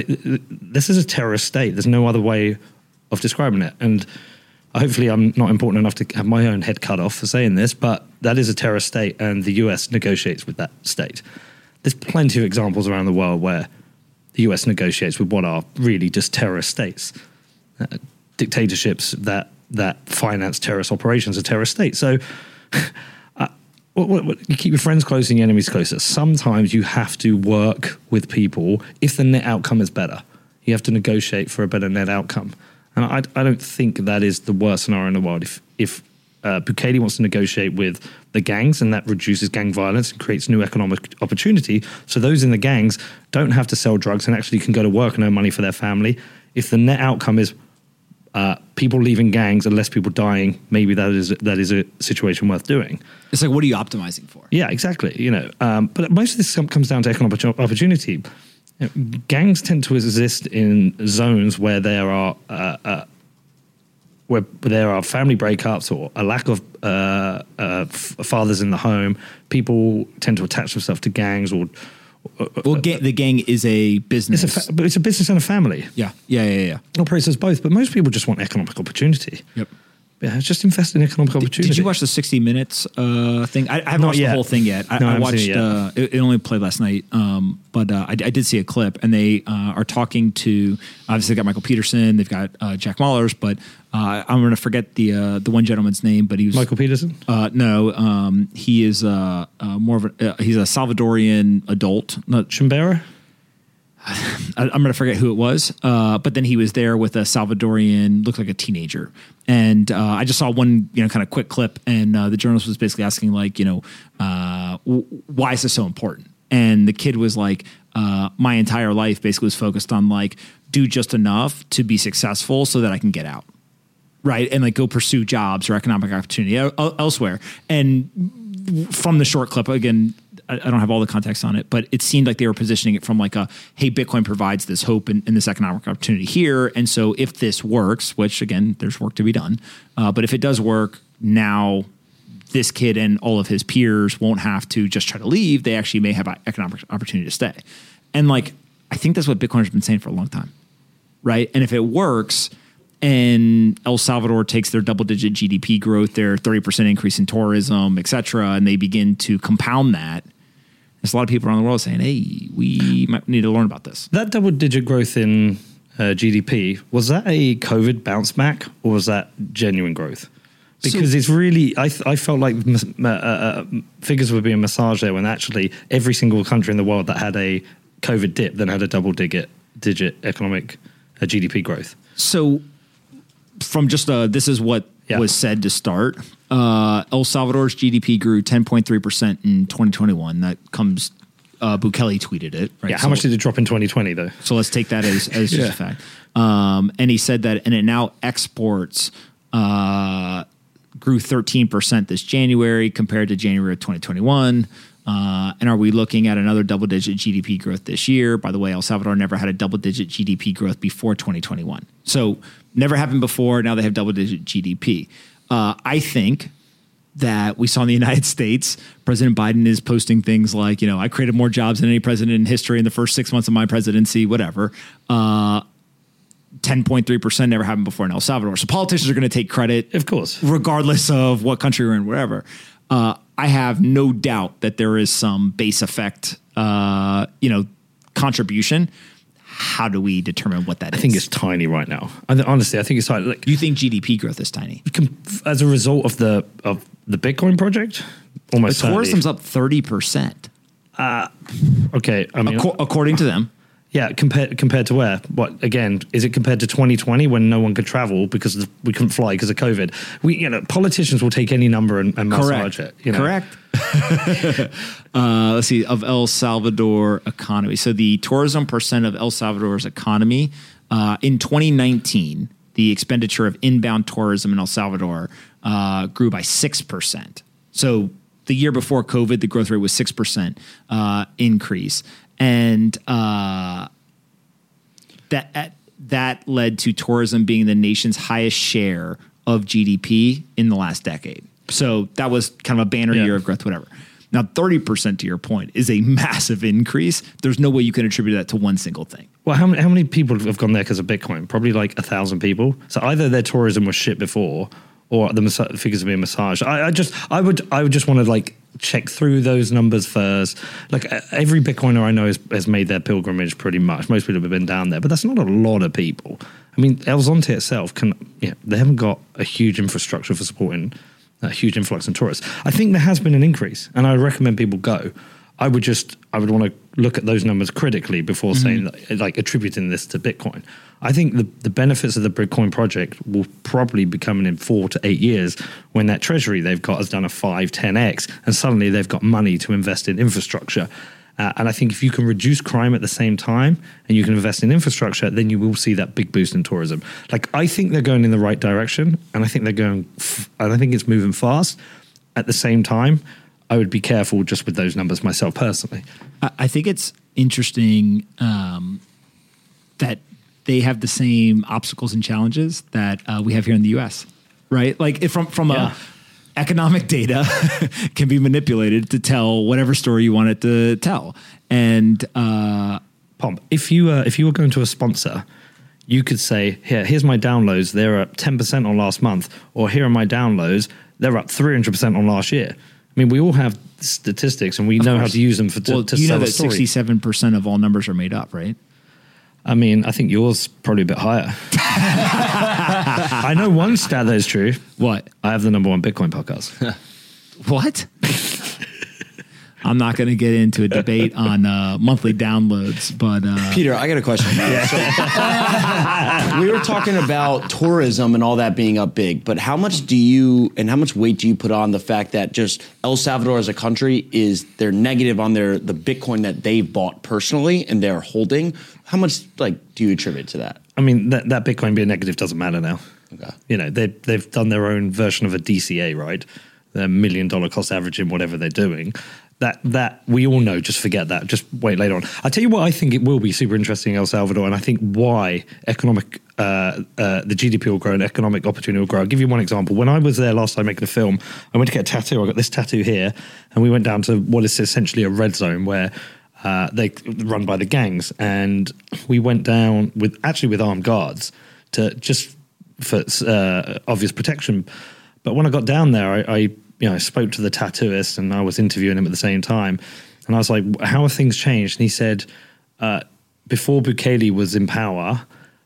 This is a terrorist state. There's no other way of describing it. And hopefully I'm not important enough to have my own head cut off for saying this, but that is a terrorist state, and the U S negotiates with that state. There's plenty of examples around the world where the U S negotiates with what are really just terrorist states. Uh, dictatorships that, that finance terrorist operations are terrorist states. So What, what, what, you keep your friends close and your enemies closer. Sometimes you have to work with people if the net outcome is better. You have to negotiate for a better net outcome. And I, I don't think that is the worst scenario in the world. If if uh, Bukele wants to negotiate with the gangs, and that reduces gang violence and creates new economic opportunity, so those in the gangs don't have to sell drugs and actually can go to work and earn money for their family. If the net outcome is Uh, people leaving gangs and less people dying, maybe that is that is a situation worth doing. It's like, what are you optimizing for? Yeah, exactly. You know, um, but most of this comes down to economic opportunity. You know, gangs tend to exist in zones where there are uh, uh, where there are family breakups or a lack of uh, uh, f- fathers in the home. People tend to attach themselves to gangs or. Well, ga- the gang is a business. It's a, fa- but it's a business and a family. Yeah, yeah, yeah, yeah. It operates as both, but most people just want economic opportunity. Yep. Yeah, just invest in economic opportunity. Did you watch the sixty minutes uh, thing? I, I haven't Not watched yet. the whole thing yet. I, No, I I haven't watched. seen it yet. Uh, it, it only played last night, um, but uh, I, I did see a clip, and they uh, are talking to. Obviously, they got Michael Peterson. They've got uh, Jack Mallers, but uh, I'm going to forget the uh, the one gentleman's name. But he was Michael Peterson? Uh, no, um, he is uh, uh, more of a. Uh, he's a Salvadorian adult. Not, Chimbera? I, I'm going to forget who it was, uh, but then he was there with a Salvadorian, looked like a teenager. And uh, I just saw one, you know, kind of quick clip, and uh, the journalist was basically asking, like, you know, uh, w- why is this so important? And the kid was like, uh, my entire life basically was focused on, like, do just enough to be successful so that I can get out. Right. And like go pursue jobs or economic opportunity el- elsewhere. And from the short clip, again, I, I don't have all the context on it, but it seemed like they were positioning it from like a, hey, Bitcoin provides this hope and, and this economic opportunity here. And so if this works, which again, there's work to be done. Uh, but if it does work, now this kid and all of his peers won't have to just try to leave. They actually may have an economic opportunity to stay. And like, I think that's what Bitcoiners have been saying for a long time. Right. And if it works, and El Salvador takes their double-digit G D P growth, their thirty percent increase in tourism, et cetera, and they begin to compound that, there's a lot of people around the world saying, hey, we might need to learn about this. That double-digit growth in uh, G D P, was that a COVID bounce back, or was that genuine growth? Because so, it's really, I, th- I felt like uh, uh, figures were being massaged there when actually every single country in the world that had a COVID dip, then had a double digit digit economic uh, G D P growth. So from just uh, this is what yeah. was said to start. Uh, El Salvador's G D P grew ten point three percent in twenty twenty-one. That comes, uh, Bukele tweeted it. Right? Yeah, how so, much did it drop in twenty twenty though? So let's take that as, as yeah. just a fact. Um, and he said that, and it now exports uh, grew thirteen percent this January compared to January of twenty twenty-one. Uh, and are we looking at another double-digit G D P growth this year? By the way, El Salvador never had a double-digit G D P growth before twenty twenty-one. So never happened before. Now they have double-digit G D P. Uh, I think that we saw in the United States, President Biden is posting things like, you know, I created more jobs than any president in history in the first six months of my presidency, whatever. Uh, ten point three percent never happened before in El Salvador. So politicians are going to take credit, of course, regardless of what country we're in, whatever. Uh, I have no doubt that there is some base effect, uh, you know, contribution. How do we determine what that I is? I think it's tiny right now. I th- honestly, I think it's tiny. Like, you think G D P growth is tiny? As a result of the of the Bitcoin project? Almost the tourism's up thirty percent. Uh, okay. I mean, Ac- according to them. Yeah, compared compared to where? What again? Is it compared to twenty twenty when no one could travel because of, we couldn't fly because of COVID? We, you know, politicians will take any number and, and massage it. You know? Correct. uh, let's see, of El Salvador economy. So the tourism percent of El Salvador's economy uh, in twenty nineteen, the expenditure of inbound tourism in El Salvador uh, grew by six percent. So the year before COVID, the growth rate was six percent uh, increase. And uh, that that led to tourism being the nation's highest share of G D P in the last decade. So that was kind of a banner yeah. year of growth, whatever. Now, thirty percent to your point is a massive increase. There's no way you can attribute that to one single thing. Well, how many, how many people have gone there because of Bitcoin? Probably like a thousand people. So either their tourism was shit before, or the mas- figures are being massaged. I, I just, I would, I would just want to like check through those numbers first. Like every Bitcoiner I know has, has made their pilgrimage pretty much. Most people have been down there, but that's not a lot of people. I mean, El Zonte itself can, yeah, they haven't got a huge infrastructure for supporting a huge influx in tourists. I think there has been an increase, and I recommend people go. I would just, I would want to look at those numbers critically before mm-hmm. saying, like, attributing this to Bitcoin. I think the, the benefits of the Bitcoin project will probably be coming in four to eight years when that treasury they've got has done a five, ten X, and suddenly they've got money to invest in infrastructure. Uh, and I think if you can reduce crime at the same time and you can invest in infrastructure, then you will see that big boost in tourism. Like, I think they're going in the right direction, and I think they're going, f- and I think it's moving fast. At the same time, I would be careful just with those numbers myself personally. I think it's interesting um, that they have the same obstacles and challenges that uh, we have here in the U S, right? Like if from from yeah. a economic data can be manipulated to tell whatever story you want it to tell. And uh, Pomp, if you uh, if you were going to a sponsor, you could say, here, here's my downloads. They're up ten percent on last month, or here are my downloads. They're up three hundred percent on last year. I mean, we all have statistics, and we of know course. how to use them for to, well, to you sell know a that story. sixty-seven percent of all numbers are made up, right? I mean, I think yours probably a bit higher. I know one stat that is true. What? I have the number one Bitcoin podcast. What? I'm not going to get into a debate on uh, monthly downloads, but uh, Peter, I got a question. So, we were talking about tourism and all that being up big, but how much do you and how much weight do you put on the fact that just El Salvador as a country is they're negative on their the Bitcoin that they've bought personally and they're holding? How much like do you attribute to that? I mean, that, that Bitcoin being negative doesn't matter now. Okay. You know, they they've done their own version of a D C A, right? Their million dollar cost averaging, whatever they're doing. That that we all know, just forget that. Just wait later on. I'll tell you what I think it will be super interesting in El Salvador, and I think why economic uh, uh, the G D P will grow and economic opportunity will grow. I'll give you one example. When I was there last time making a film, I went to get a tattoo. I got this tattoo here, and we went down to what is essentially a red zone where uh, they run by the gangs, and we went down with actually with armed guards to just for uh, obvious protection. But when I got down there, I, I you know, I spoke to the tattooist and I was interviewing him at the same time. And I was like, how have things changed? And he said, uh, before Bukele was in power,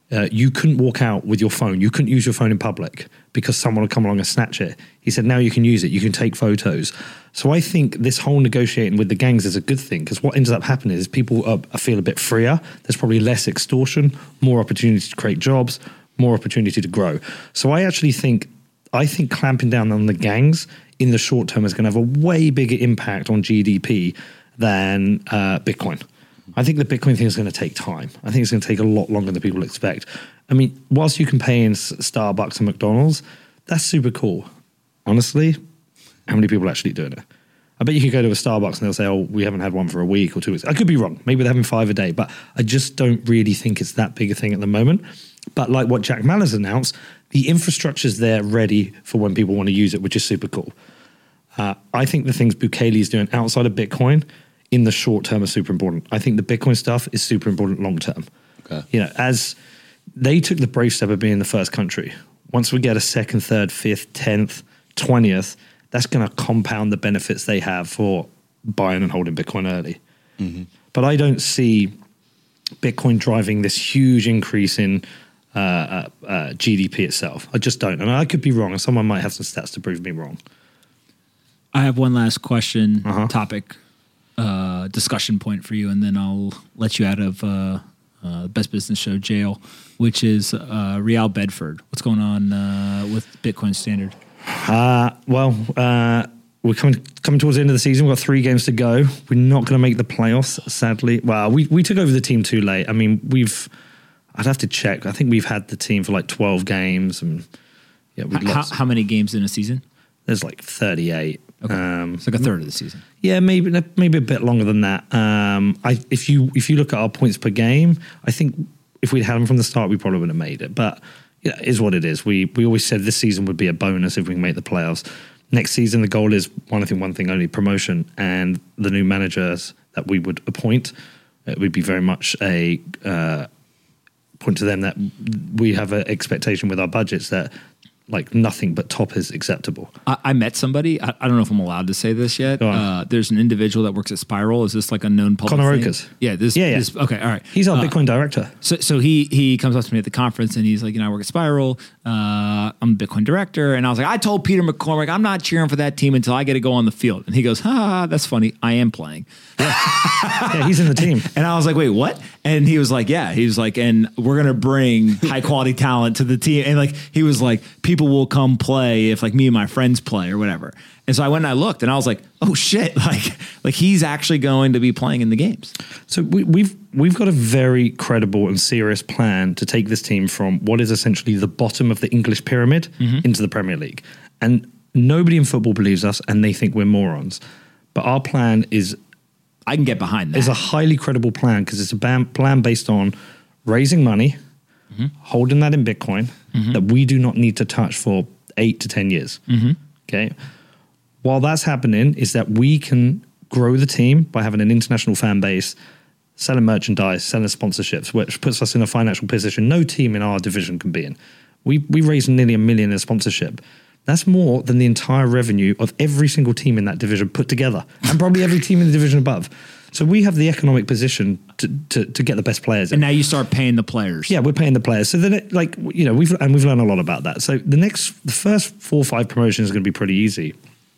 uh, you couldn't walk out with your phone. You couldn't use your phone in public because someone would come along and snatch it. He said, now you can use it. You can take photos. So I think this whole negotiating with the gangs is a good thing, because what ends up happening is people are, feel a bit freer. There's probably less extortion, more opportunity to create jobs, more opportunity to grow. So I actually think, I think clamping down on the gangs in the short term is going to have a way bigger impact on G D P than uh, Bitcoin. I think the Bitcoin thing is going to take time. I think it's going to take a lot longer than people expect. I mean, whilst you can pay in Starbucks and McDonald's, that's super cool. Honestly, how many people are actually doing it? I bet you could go to a Starbucks and they'll say, oh, we haven't had one for a week or two weeks. I could be wrong. Maybe they're having five a day, but I just don't really think it's that big a thing at the moment. But like what Jack Mallers announced, the infrastructure's there ready for when people want to use it, which is super cool. Uh, I think the things Bukele's doing outside of Bitcoin in the short term are super important. I think the Bitcoin stuff is super important long term. Okay. You know, as they took the brave step of being the first country. Once we get a second, third, fifth, tenth, twentieth, that's going to compound the benefits they have for buying and holding Bitcoin early. Mm-hmm. But I don't see Bitcoin driving this huge increase in uh, uh, uh, G D P itself. I just don't. And I could be wrong, and someone might have some stats to prove me wrong. I have one last question, Uh-huh. topic, uh, discussion point for you, and then I'll let you out of uh, uh, Best Business Show jail, which is uh, Real Bedford. What's going on uh, with Bitcoin Standard? Uh, well, uh, we're coming coming towards the end of the season. We've got three games to go. We're not going to make the playoffs, sadly. Well, we, we took over the team too late. I mean, we've... I'd have to check. I think we've had the team for like twelve games. And yeah, we've How, lost. how many games in a season? There's like thirty-eight. Okay. Um, It's like a third of the season. Yeah, maybe maybe a bit longer than that. Um, I if you if you look at our points per game, I think if we'd had them from the start, we probably would have made it. But yeah, it is what it is. We we always said this season would be a bonus if we can make the playoffs. Next season, the goal is one thing, one thing only: promotion. And the new managers that we would appoint, it would be very much a uh, point to them that we have an expectation with our budgets that like nothing but top is acceptable. I, I met somebody. I, I don't know if I'm allowed to say this yet. Go on. Uh, there's an individual that works at Spiral. Is this like a known public Connor thing? Oakers. Yeah. This, Yeah, yeah. this- okay. All right. He's our Uh, Bitcoin director. So, so he he comes up to me at the conference and he's like, you know, I work at Spiral. Uh, I'm a Bitcoin director, and I was like, I told Peter McCormick I'm not cheering for that team until I get to go on the field. And he goes, ha, ha, ha, that's funny. I am playing. Yeah, he's in the team. And I was like, wait, what? And he was like, yeah. He was like, and we're gonna bring high quality talent to the team. And like, he was like, people will come play if like me and my friends play or whatever. And so I went and I looked, and I was like, oh shit, like like he's actually going to be playing in the games. So we, we've we've got a very credible and serious plan to take this team from what is essentially the bottom of the English pyramid Mm-hmm. into the Premier League. And nobody in football believes us, and they think we're morons. But our plan is I can get behind that. is a highly credible plan because it's a ban- plan based on raising money, Mm-hmm. holding that in Bitcoin that we do not need to touch for eight to ten years. Mm-hmm. Okay. While that's happening, is that we can grow the team by having an international fan base, selling merchandise, selling sponsorships, which puts us in a financial position no team in our division can be in. We we raised nearly a million in sponsorship. That's more than the entire revenue of every single team in that division put together, and probably every team in the division above. So we have the economic position to to, to get the best players in. And now you start paying the players. Yeah, we're paying the players. So then, it, like you know, we've and we've learned a lot about that. So the next, the first four or five promotions are going to be pretty easy.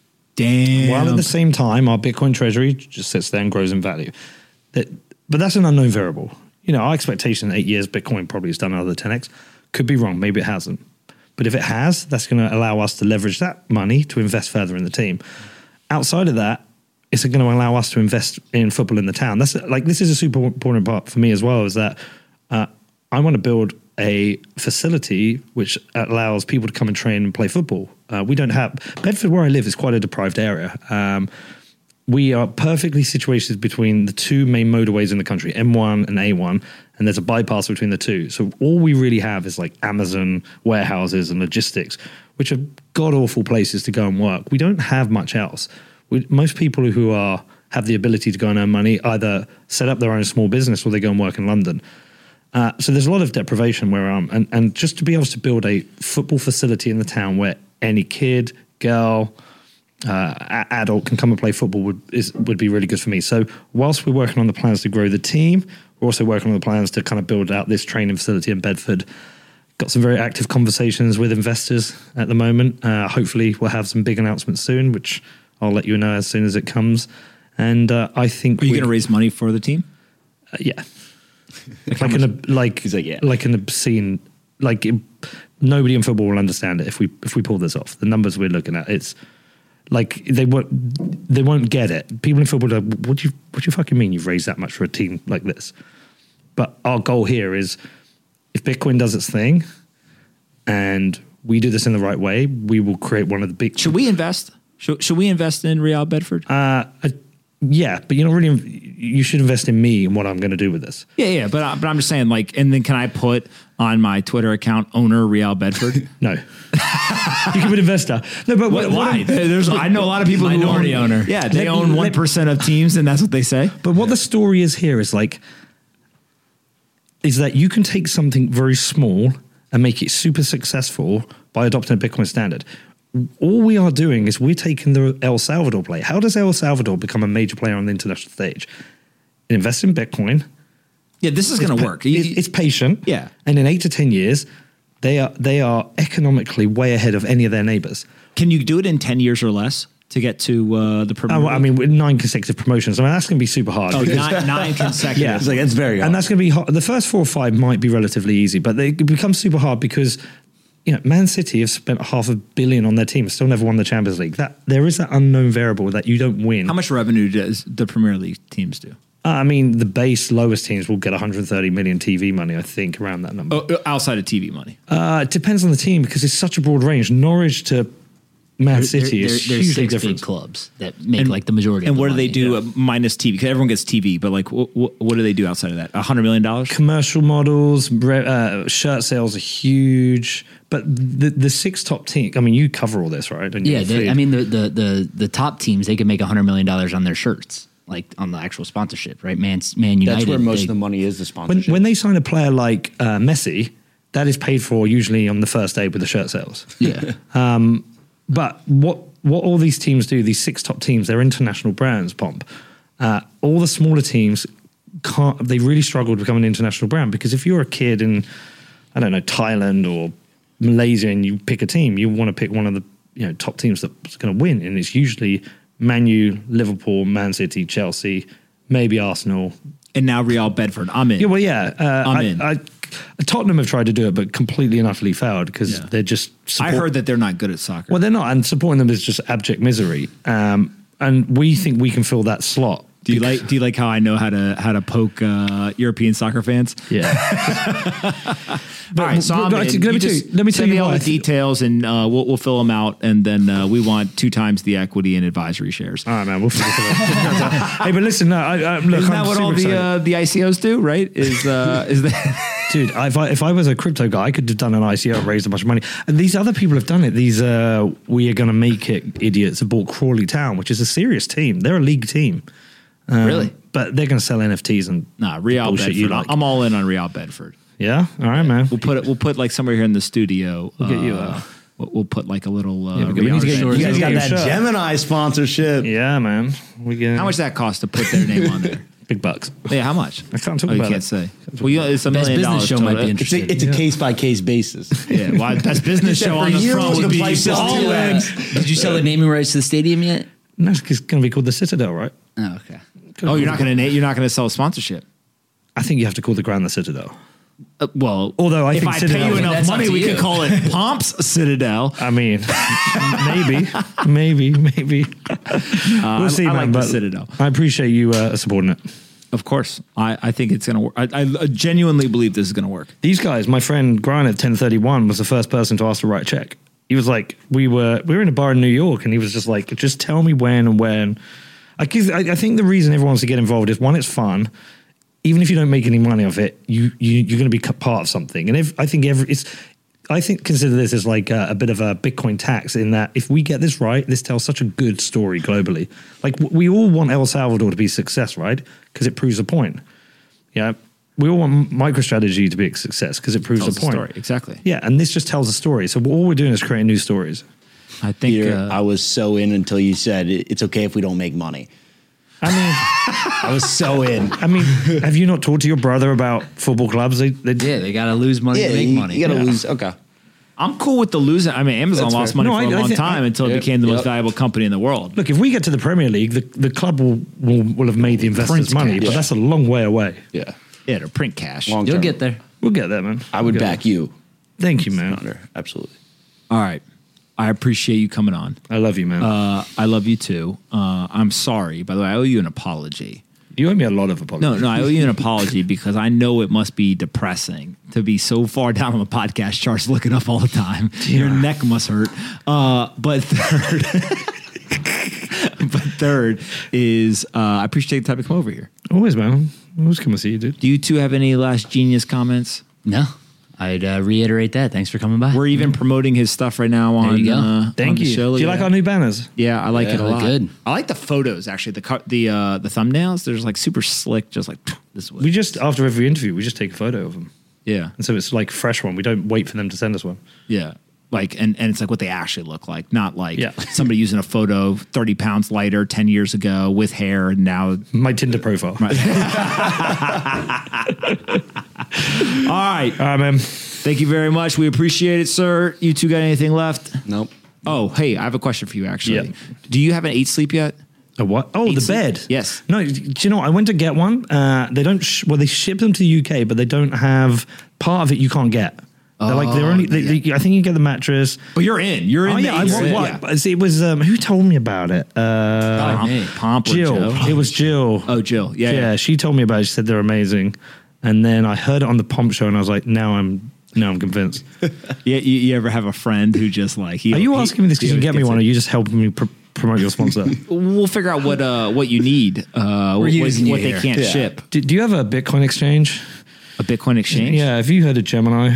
Damn. While at the same time, our Bitcoin treasury just sits there and grows in value. That, but that's an unknown variable. You know, our expectation in eight years, Bitcoin probably has done another ten x. Could be wrong. Maybe it hasn't. But if it has, that's going to allow us to leverage that money to invest further in the team. Outside of that, it's going to allow us to invest in football in the town. That's like this is a super important part for me as well. Is that uh, I want to build a facility which allows people to come and train and play football. Uh, we don't have Bedford, where I live, is quite a deprived area. Um, we are perfectly situated between the two main motorways in the country, M one and A one, and there's a bypass between the two. So all we really have is like Amazon warehouses and logistics, which are god-awful places to go and work. We don't have much else. We, most people who are have the ability to go and earn money either set up their own small business or they go and work in London. Uh, so there's a lot of deprivation where I'm, and, and just to be able to build a football facility in the town where any kid, girl, uh, a- adult can come and play football would is, would be really good for me. So whilst we're working on the plans to grow the team, We're also working on the plans to kind of build out this training facility in Bedford. Got some very active conversations with investors at the moment. Uh, hopefully we'll have some big announcements soon, which I'll let you know as soon as it comes. And uh, I think Are you we- going to raise money for the team? Uh, yeah, like an ob- like He's like, yeah. like an obscene like it, nobody in football will understand it if we if we pull this off. The numbers we're looking at, it's like they won't they won't get it. People in football are, what do you what do you fucking mean you've raised that much for a team like this? But our goal here is if Bitcoin does its thing and we do this in the right way, we will create one of the big. Should we invest? Should, should we invest in Real Bedford? Uh, I, yeah, but you're not really. You should invest in me and what I'm going to do with this. Yeah, yeah, but I- but I'm just saying, like, and then can I put on my Twitter account owner Real Bedford? No, you can be an investor. No, but What, what, what why? I'm- There's I know a lot of people Minority who own, owner. Yeah, they Let- own let- one percent of teams, and that's what they say. But what the story is here is like, is that you can take something very small and make it super successful by adopting a Bitcoin standard. All we are doing is we're taking the El Salvador play. How does El Salvador become a major player on the international stage? Invest in Bitcoin. Yeah, this is going to pa- work. It's, it's patient. Yeah. And in eight to ten years, they are they are economically way ahead of any of their neighbors. Can you do it in ten years or less to get to uh, the Premier Oh, League? I mean, with nine consecutive promotions. I mean, that's going to be super hard. Oh, because- nine, nine consecutive. Yeah. It's like, it's very hard. And that's going to be hard. The first four or five might be relatively easy, but they become super hard because, you know, Man City have spent half a billion on their team, still never won the Champions League. That there is that unknown variable that you don't win. How much revenue does the Premier League teams do? Uh, I mean, the base lowest teams will get one hundred thirty million T V money, I think, around that number. Oh, outside of T V money. Uh, it depends on the team because it's such a broad range. Norwich to Man City there, is there's hugely six different. big clubs that make like the majority. And of the what do they money. do uh, minus T V? Because everyone gets T V, but like, what, what, what do they do outside of that? A hundred million dollars? Commercial models, re- uh, shirt sales are huge, but the the six top teams. I mean, you cover all this, right? And Yeah, you they, feed- I mean the, the the the top teams they can make a hundred million dollars on their shirts, like on the actual sponsorship, right? Man, Man United. That's where most they- of the money is, the when sponsorship. when they sign a player like uh, Messi, that is paid for usually on the first day with the shirt sales. Yeah, But what what all these teams do, these six top teams, they're international brands. Pomp. Uh, all the smaller teams can't. They really struggle to become an international brand because if you're a kid in, I don't know, Thailand or Malaysia, and you pick a team, you want to pick one of the you know top teams that's going to win, and it's usually Man U, Liverpool, Man City, Chelsea, maybe Arsenal. And now Real Bedford. I'm in. Yeah, well, yeah. Uh, I'm I, in. I, Tottenham have tried to do it, but completely and utterly failed because Yeah. they're just. I support- heard that they're not good at soccer. Well, they're not, and supporting them is just abject misery. Um, and we think we can fill that slot. do you like? Do you like how I know how to how to poke uh, European soccer fans? Yeah. All right, so but- I'm but in. let me You tell just you- let me tell send you me all why the I think- details, and uh, we'll we'll fill them out, and then uh, we want two times the equity and advisory shares. All right, man. We'll figure it out. Hey, but listen, no, I, I, look, Isn't I'm that what super all the excited. uh, the I C Os do? Right? Is uh, is that? Dude, if I, if I was a crypto guy, I could have done an I C O and raised a bunch of money. And these other people have done it. These uh, we are going to make it idiots have bought Crawley Town, which is a serious team. They're a league team. Um, Really? But they're going to sell N F Ts and Nah, Real bullshit Bedford. you like. I'm all in on Real Bedford. Yeah? All right, man. We'll put it. We'll put like somewhere here in the studio. We'll get you uh, a- we'll, we'll put like a little. Uh, Yeah, we Real need to get- shirt. you guys got Your that shirt. Gemini sponsorship. Yeah, man. We get How much does that cost to put their name on there? big bucks. Yeah, how much? I can't talk oh, you about can't it. say. Well, you know, it's a Best million business dollars. show total. might be It's interesting. a, it's a case by case basis. Yeah, well, best business show on the you, front the would be price is all two in. X. Did you sell the naming rights to the stadium yet? No, it's going to be called the Citadel, right? Oh, okay. Oh, you're not going to you're not going to sell a sponsorship. I think you have to call the ground the Citadel. Uh, well, Although I if think I Citadel- pay you enough That's up money, to we you. could call it Pomps Citadel. I mean, maybe, maybe, maybe. I- we'll see, I man. like the but Citadel. I appreciate you uh, supporting it. Of course, I, I think it's going to work. I, I genuinely believe this is going to work. These guys, my friend Grant at ten thirty-one was the first person to ask to write a check. He was like, we were we were in a bar in New York, and he was just like, just tell me when and when. I, guess, I, I think the reason everyone wants to get involved is one, it's fun. Even if you don't make any money off it, you, you you're going to be part of something. And if I think every it's, I think consider this as like a, a bit of a Bitcoin tax in that if we get this right, this tells such a good story globally. Like w- we all want El Salvador to be a success, right? Because it proves a point. Yeah, we all want MicroStrategy to be a success because it proves Tells a the point. story. Exactly. Yeah, and this just tells a story. So all we're doing is creating new stories. I think. Here, uh, I was so in until you said it- it's okay if we don't make money. I mean, I was so in. I mean, have you not talked to your brother about football clubs? They, they Yeah, they got to lose money Yeah, to make you, money. you gotta Yeah. lose. Okay. I'm cool with the losing. I mean, Amazon That's lost fair. money No, for I- a I long think- time I- until it Yep, became the most yep. valuable company in the world. Look, if we get to the Premier League, the, the club will, will will have made the investors Prince money, cash. but that's a long way away. Yeah. Yeah, to print cash. Long You'll term. get there. We'll get there, man. I would We'll get back there. you. Thank you, man. Under. Absolutely. All right. I appreciate you coming on. I love you, man. Uh, I love you too. Uh, I'm sorry. By the way, I owe you an apology. you owe me a lot of apologies. No, no, I owe you an apology because I know it must be depressing to be so far down on the podcast charts looking up all the time. Your neck must hurt. Uh, but third, but third is uh, I appreciate the time to come over here. Always, man. Always come and see you, dude. Do you two have any last genius comments? No, I'd uh, reiterate that. Thanks for coming by. We're even promoting his stuff right now on, you go. uh, on Thank the you. show. Do Look you at like that. our new banners? Yeah, I like Yeah, it a look lot. good. I like the photos actually. The car, the uh, the thumbnails. They're just like super slick. Just like this is what. We just, after every interview, we just take a photo of them. yeah, And so it's like a fresh one. We don't wait for them to send us one. yeah. Like and, and it's like what they actually look like, not like Yeah. somebody using a photo thirty pounds lighter ten years ago with hair and now. My Tinder profile. All right. All right, man. Thank you very much. We appreciate it, sir. You two got anything left? Nope. Oh, hey, I have a question for you actually. Yeah. Do you have an eight sleep yet? A what? Oh, the Sleep? bed. Yes. No, do you know, I went to get one. Uh, they don't, sh- well, they ship them to the U K, but they don't have part of it you can't get. They're like, they're only, they, they, I think you get the mattress. But you're in. You're in. Oh, the yeah, I eight want sleep. one. Yeah. But see, it was, um, who told me about it? Uh, Pomp, me. Pomp or Jill. Joe? It was Jill. Oh, Jill. Yeah, yeah, yeah. she told me about it. She said they're amazing. And then I heard it on the Pomp show and I was like, now I'm, now I'm convinced. Yeah, you, you ever have a friend who just like he? Are you he- asking me this because he you get me gets one, or it. are you just helping me pr- promote your sponsor? We'll figure out what uh what you need. Uh, what, using you what they here. can't Yeah. ship. do, do you have a Bitcoin exchange? A Bitcoin exchange. Yeah, have you heard of Gemini?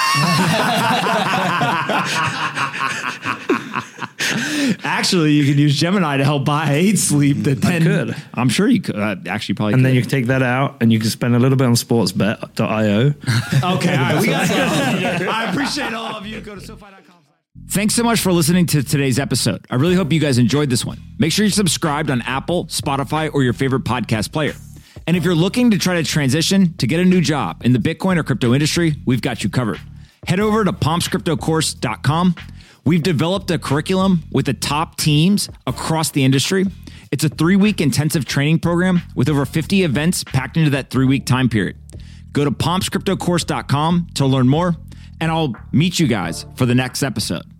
Actually, you can use Gemini to help buy eight sleep. That then could. I'm sure you could. Uh, actually, probably. And could. then you can take that out and you can spend a little bit on sportsbet dot io. Okay, all right. We got I appreciate all of you. Go to SoFi dot com. Thanks so much for listening to today's episode. I really hope you guys enjoyed this one. Make sure you're subscribed on Apple, Spotify, or your favorite podcast player. And if you're looking to try to transition to get a new job in the Bitcoin or crypto industry, we've got you covered. Head over to pomps crypto course dot com. We've developed a curriculum with the top teams across the industry. It's a three-week intensive training program with over fifty events packed into that three-week time period. Go to pomps crypto course dot com to learn more, and I'll meet you guys for the next episode.